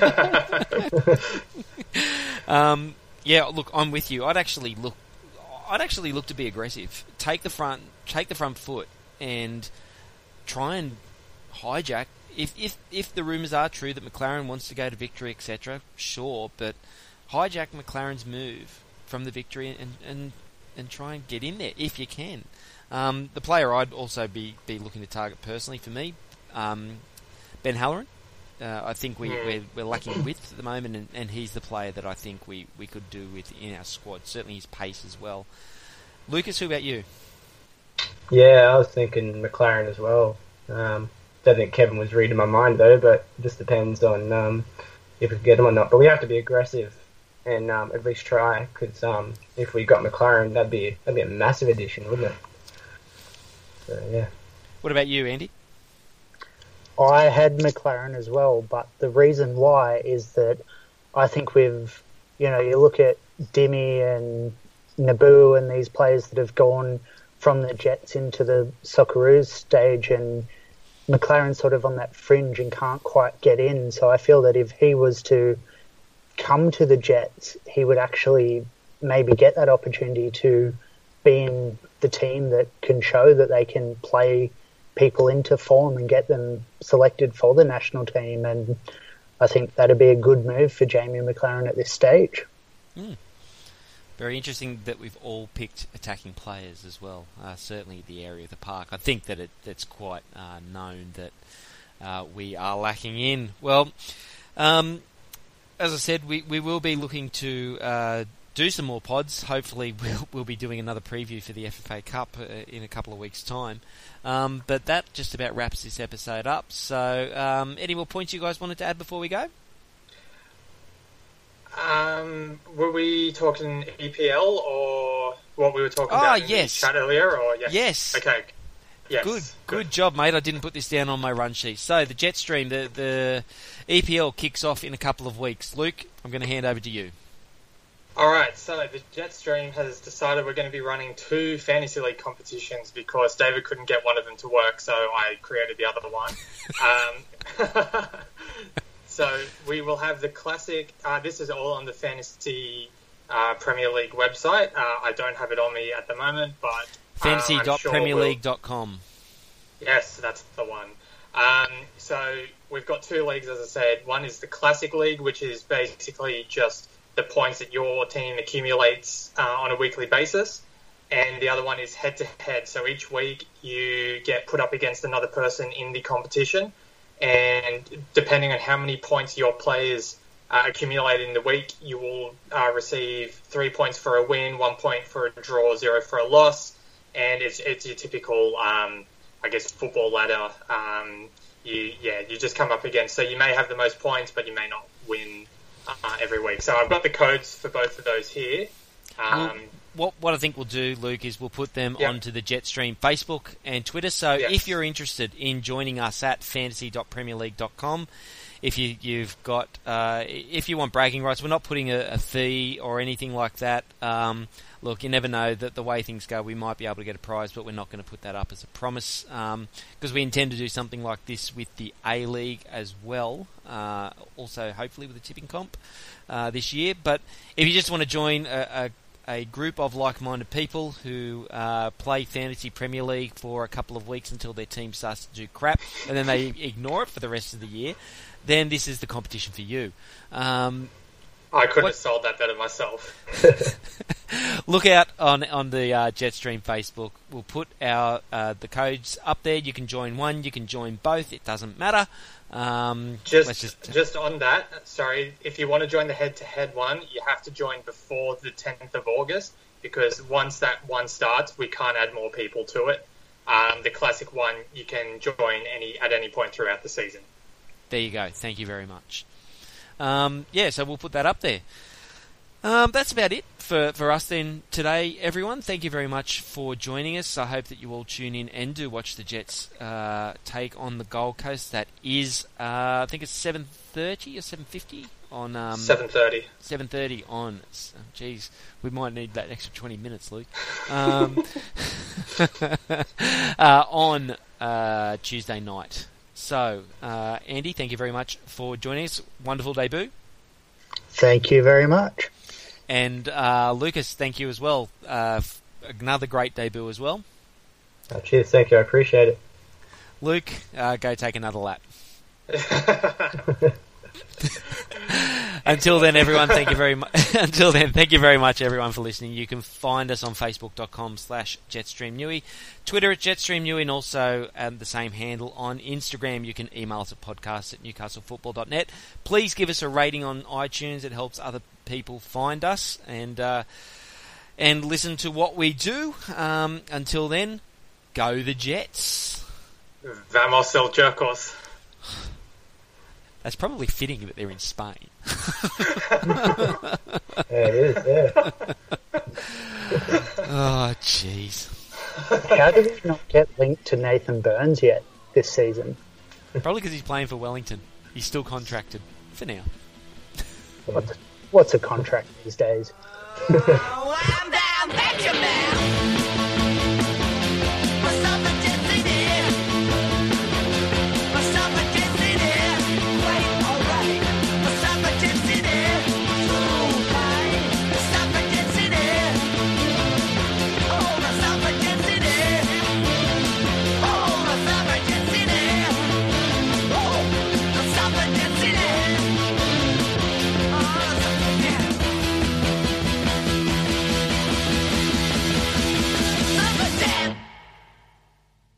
S1: um, yeah, look, I'm with you. I'd actually look. I'd actually look to be aggressive. Take the front. Take the front foot and try and hijack. If if if the rumours are true that McLaren wants to go to Victory, et cetera, sure, but hijack McLaren's move from the Victory and, and and try and get in there if you can. Um, the player I'd also be, be looking to target personally for me, um, Ben Halloran. Uh, I think we, we're, we're lacking width at the moment, and, and he's the player that I think we, we could do with in our squad. Certainly his pace as well. Lucas, who about you?
S4: Yeah, I was thinking McLaren as well. Um, don't think Kevin was reading my mind though, but it just depends on um, if we can get him or not. But we have to be aggressive and um, at least try, because um, if we got McLaren, that'd be that'd be a massive addition, wouldn't it? So, yeah.
S1: What about you, Andy?
S3: I had McLaren as well, but the reason why is that I think we've, you know, you look at Dimi and Naboo and these players that have gone from the Jets into the Socceroos stage, and McLaren's sort of on that fringe and can't quite get in. So I feel that if he was to come to the Jets, he would actually maybe get that opportunity to be in the team that can show that they can play people into form and get them selected for the national team. And I think that'd be a good move for Jamie McLaren at this stage.
S1: Mm. Very interesting that we've all picked attacking players as well. Uh, certainly the area of the park. I think that it, it's quite uh, known that uh, we are lacking in. Well, um, as I said, we, we will be looking to uh, do some more pods. Hopefully we'll, we'll be doing another preview for the F F A Cup uh, in a couple of weeks' time. Um, but that just about wraps this episode up. So um, any more points you guys wanted to add before we go?
S2: Um, were we talking E P L or what we were talking
S1: oh,
S2: about in
S1: yes.
S2: the chat earlier? Or yes.
S1: Yes.
S2: Okay. Yes.
S1: Good, good job, mate. I didn't put this down on my run sheet. So the Jetstream, the the E P L kicks off in a couple of weeks. Luke, I'm going to hand over to you.
S2: All right. So the Jetstream has decided we're going to be running two fantasy league competitions because David couldn't get one of them to work, so I created the other one. um, so we will have the classic. Uh, this is all on the Fantasy uh, Premier League website. Uh, I don't have it on me at the moment, but.
S1: fantasy dot premier league dot com.
S2: Yes, that's the one. Um, so we've got two leagues, as I said. One is the Classic League, which is basically just the points that your team accumulates uh, on a weekly basis. And the other one is head-to-head. So each week you get put up against another person in the competition. And depending on how many points your players uh, accumulate in the week, you will uh, receive three points for a win, one point for a draw, zero for a loss. And it's it's your typical, um, I guess, football ladder. Um, you yeah, you just come up against. So you may have the most points, but you may not win uh, every week. So I've got the codes for both of those here. Um,
S1: well, what what I think we'll do, Luke, is we'll put them
S2: yep.
S1: onto the Jetstream Facebook and Twitter. So
S2: yes.
S1: if you're interested in joining us at fantasy dot premier league dot com, if you you've got uh, if you want bragging rights, we're not putting a, a fee or anything like that. Um, Look, you never know that the way things go, we might be able to get a prize, but we're not going to put that up as a promise because um, we intend to do something like this with the A-League as well, uh, also hopefully with a tipping comp uh, this year. But if you just want to join a, a, a group of like-minded people who uh, play Fantasy Premier League for a couple of weeks until their team starts to do crap and then they ignore it for the rest of the year, then this is the competition for you. Um,
S2: I couldn't
S1: what,
S2: have sold that better myself.
S1: Look out on on the uh, Jetstream Facebook. We'll put our uh, the codes up there. You can join one, you can join both. It doesn't matter. Um,
S2: just,
S1: let's just
S2: just on that, sorry, if you want to join the head-to-head one, you have to join before the tenth of August because once that one starts, we can't add more people to it. Um, the classic one, you can join any at any point throughout the season.
S1: There you go. Thank you very much. Um, yeah, so we'll put that up there. Um, that's about it for, for us then today, everyone. Thank you very much for joining us. I hope that you all tune in and do watch the Jets uh, take on the Gold Coast. That is, uh, I think it's seven thirty or seven fifty on... Um,
S2: seven thirty.
S1: seven thirty on... Geez, we might need that extra twenty minutes, Luke. Um, uh, on uh, Tuesday night. So, uh, Andy, thank you very much for joining us. Wonderful debut.
S3: Thank you very much.
S1: And uh, Lucas, thank you as well. Uh, f- another great debut as well.
S4: Oh, cheers, thank you, I appreciate it.
S1: Luke, uh, go take another lap. Until then, everyone, thank you very much. Until then, thank you very much, everyone, for listening. You can find us on facebook.com slash JetstreamNewy, Twitter at JetstreamNewy, and also um, the same handle on Instagram. You can email us at podcast at newcastlefootball dot net. Please give us a rating on iTunes. It helps other people find us and uh, and listen to what we do. Um, until then, go the Jets.
S2: Vamos el Jerkos.
S1: That's probably fitting that they're in Spain.
S4: Yeah, it is, yeah.
S1: Oh, jeez.
S3: How did we not get linked to Nathan Burns yet this season?
S1: Probably because he's playing for Wellington. He's still contracted for now.
S3: What's, what's a contract these days?
S5: Oh, I'm down, Benjamin!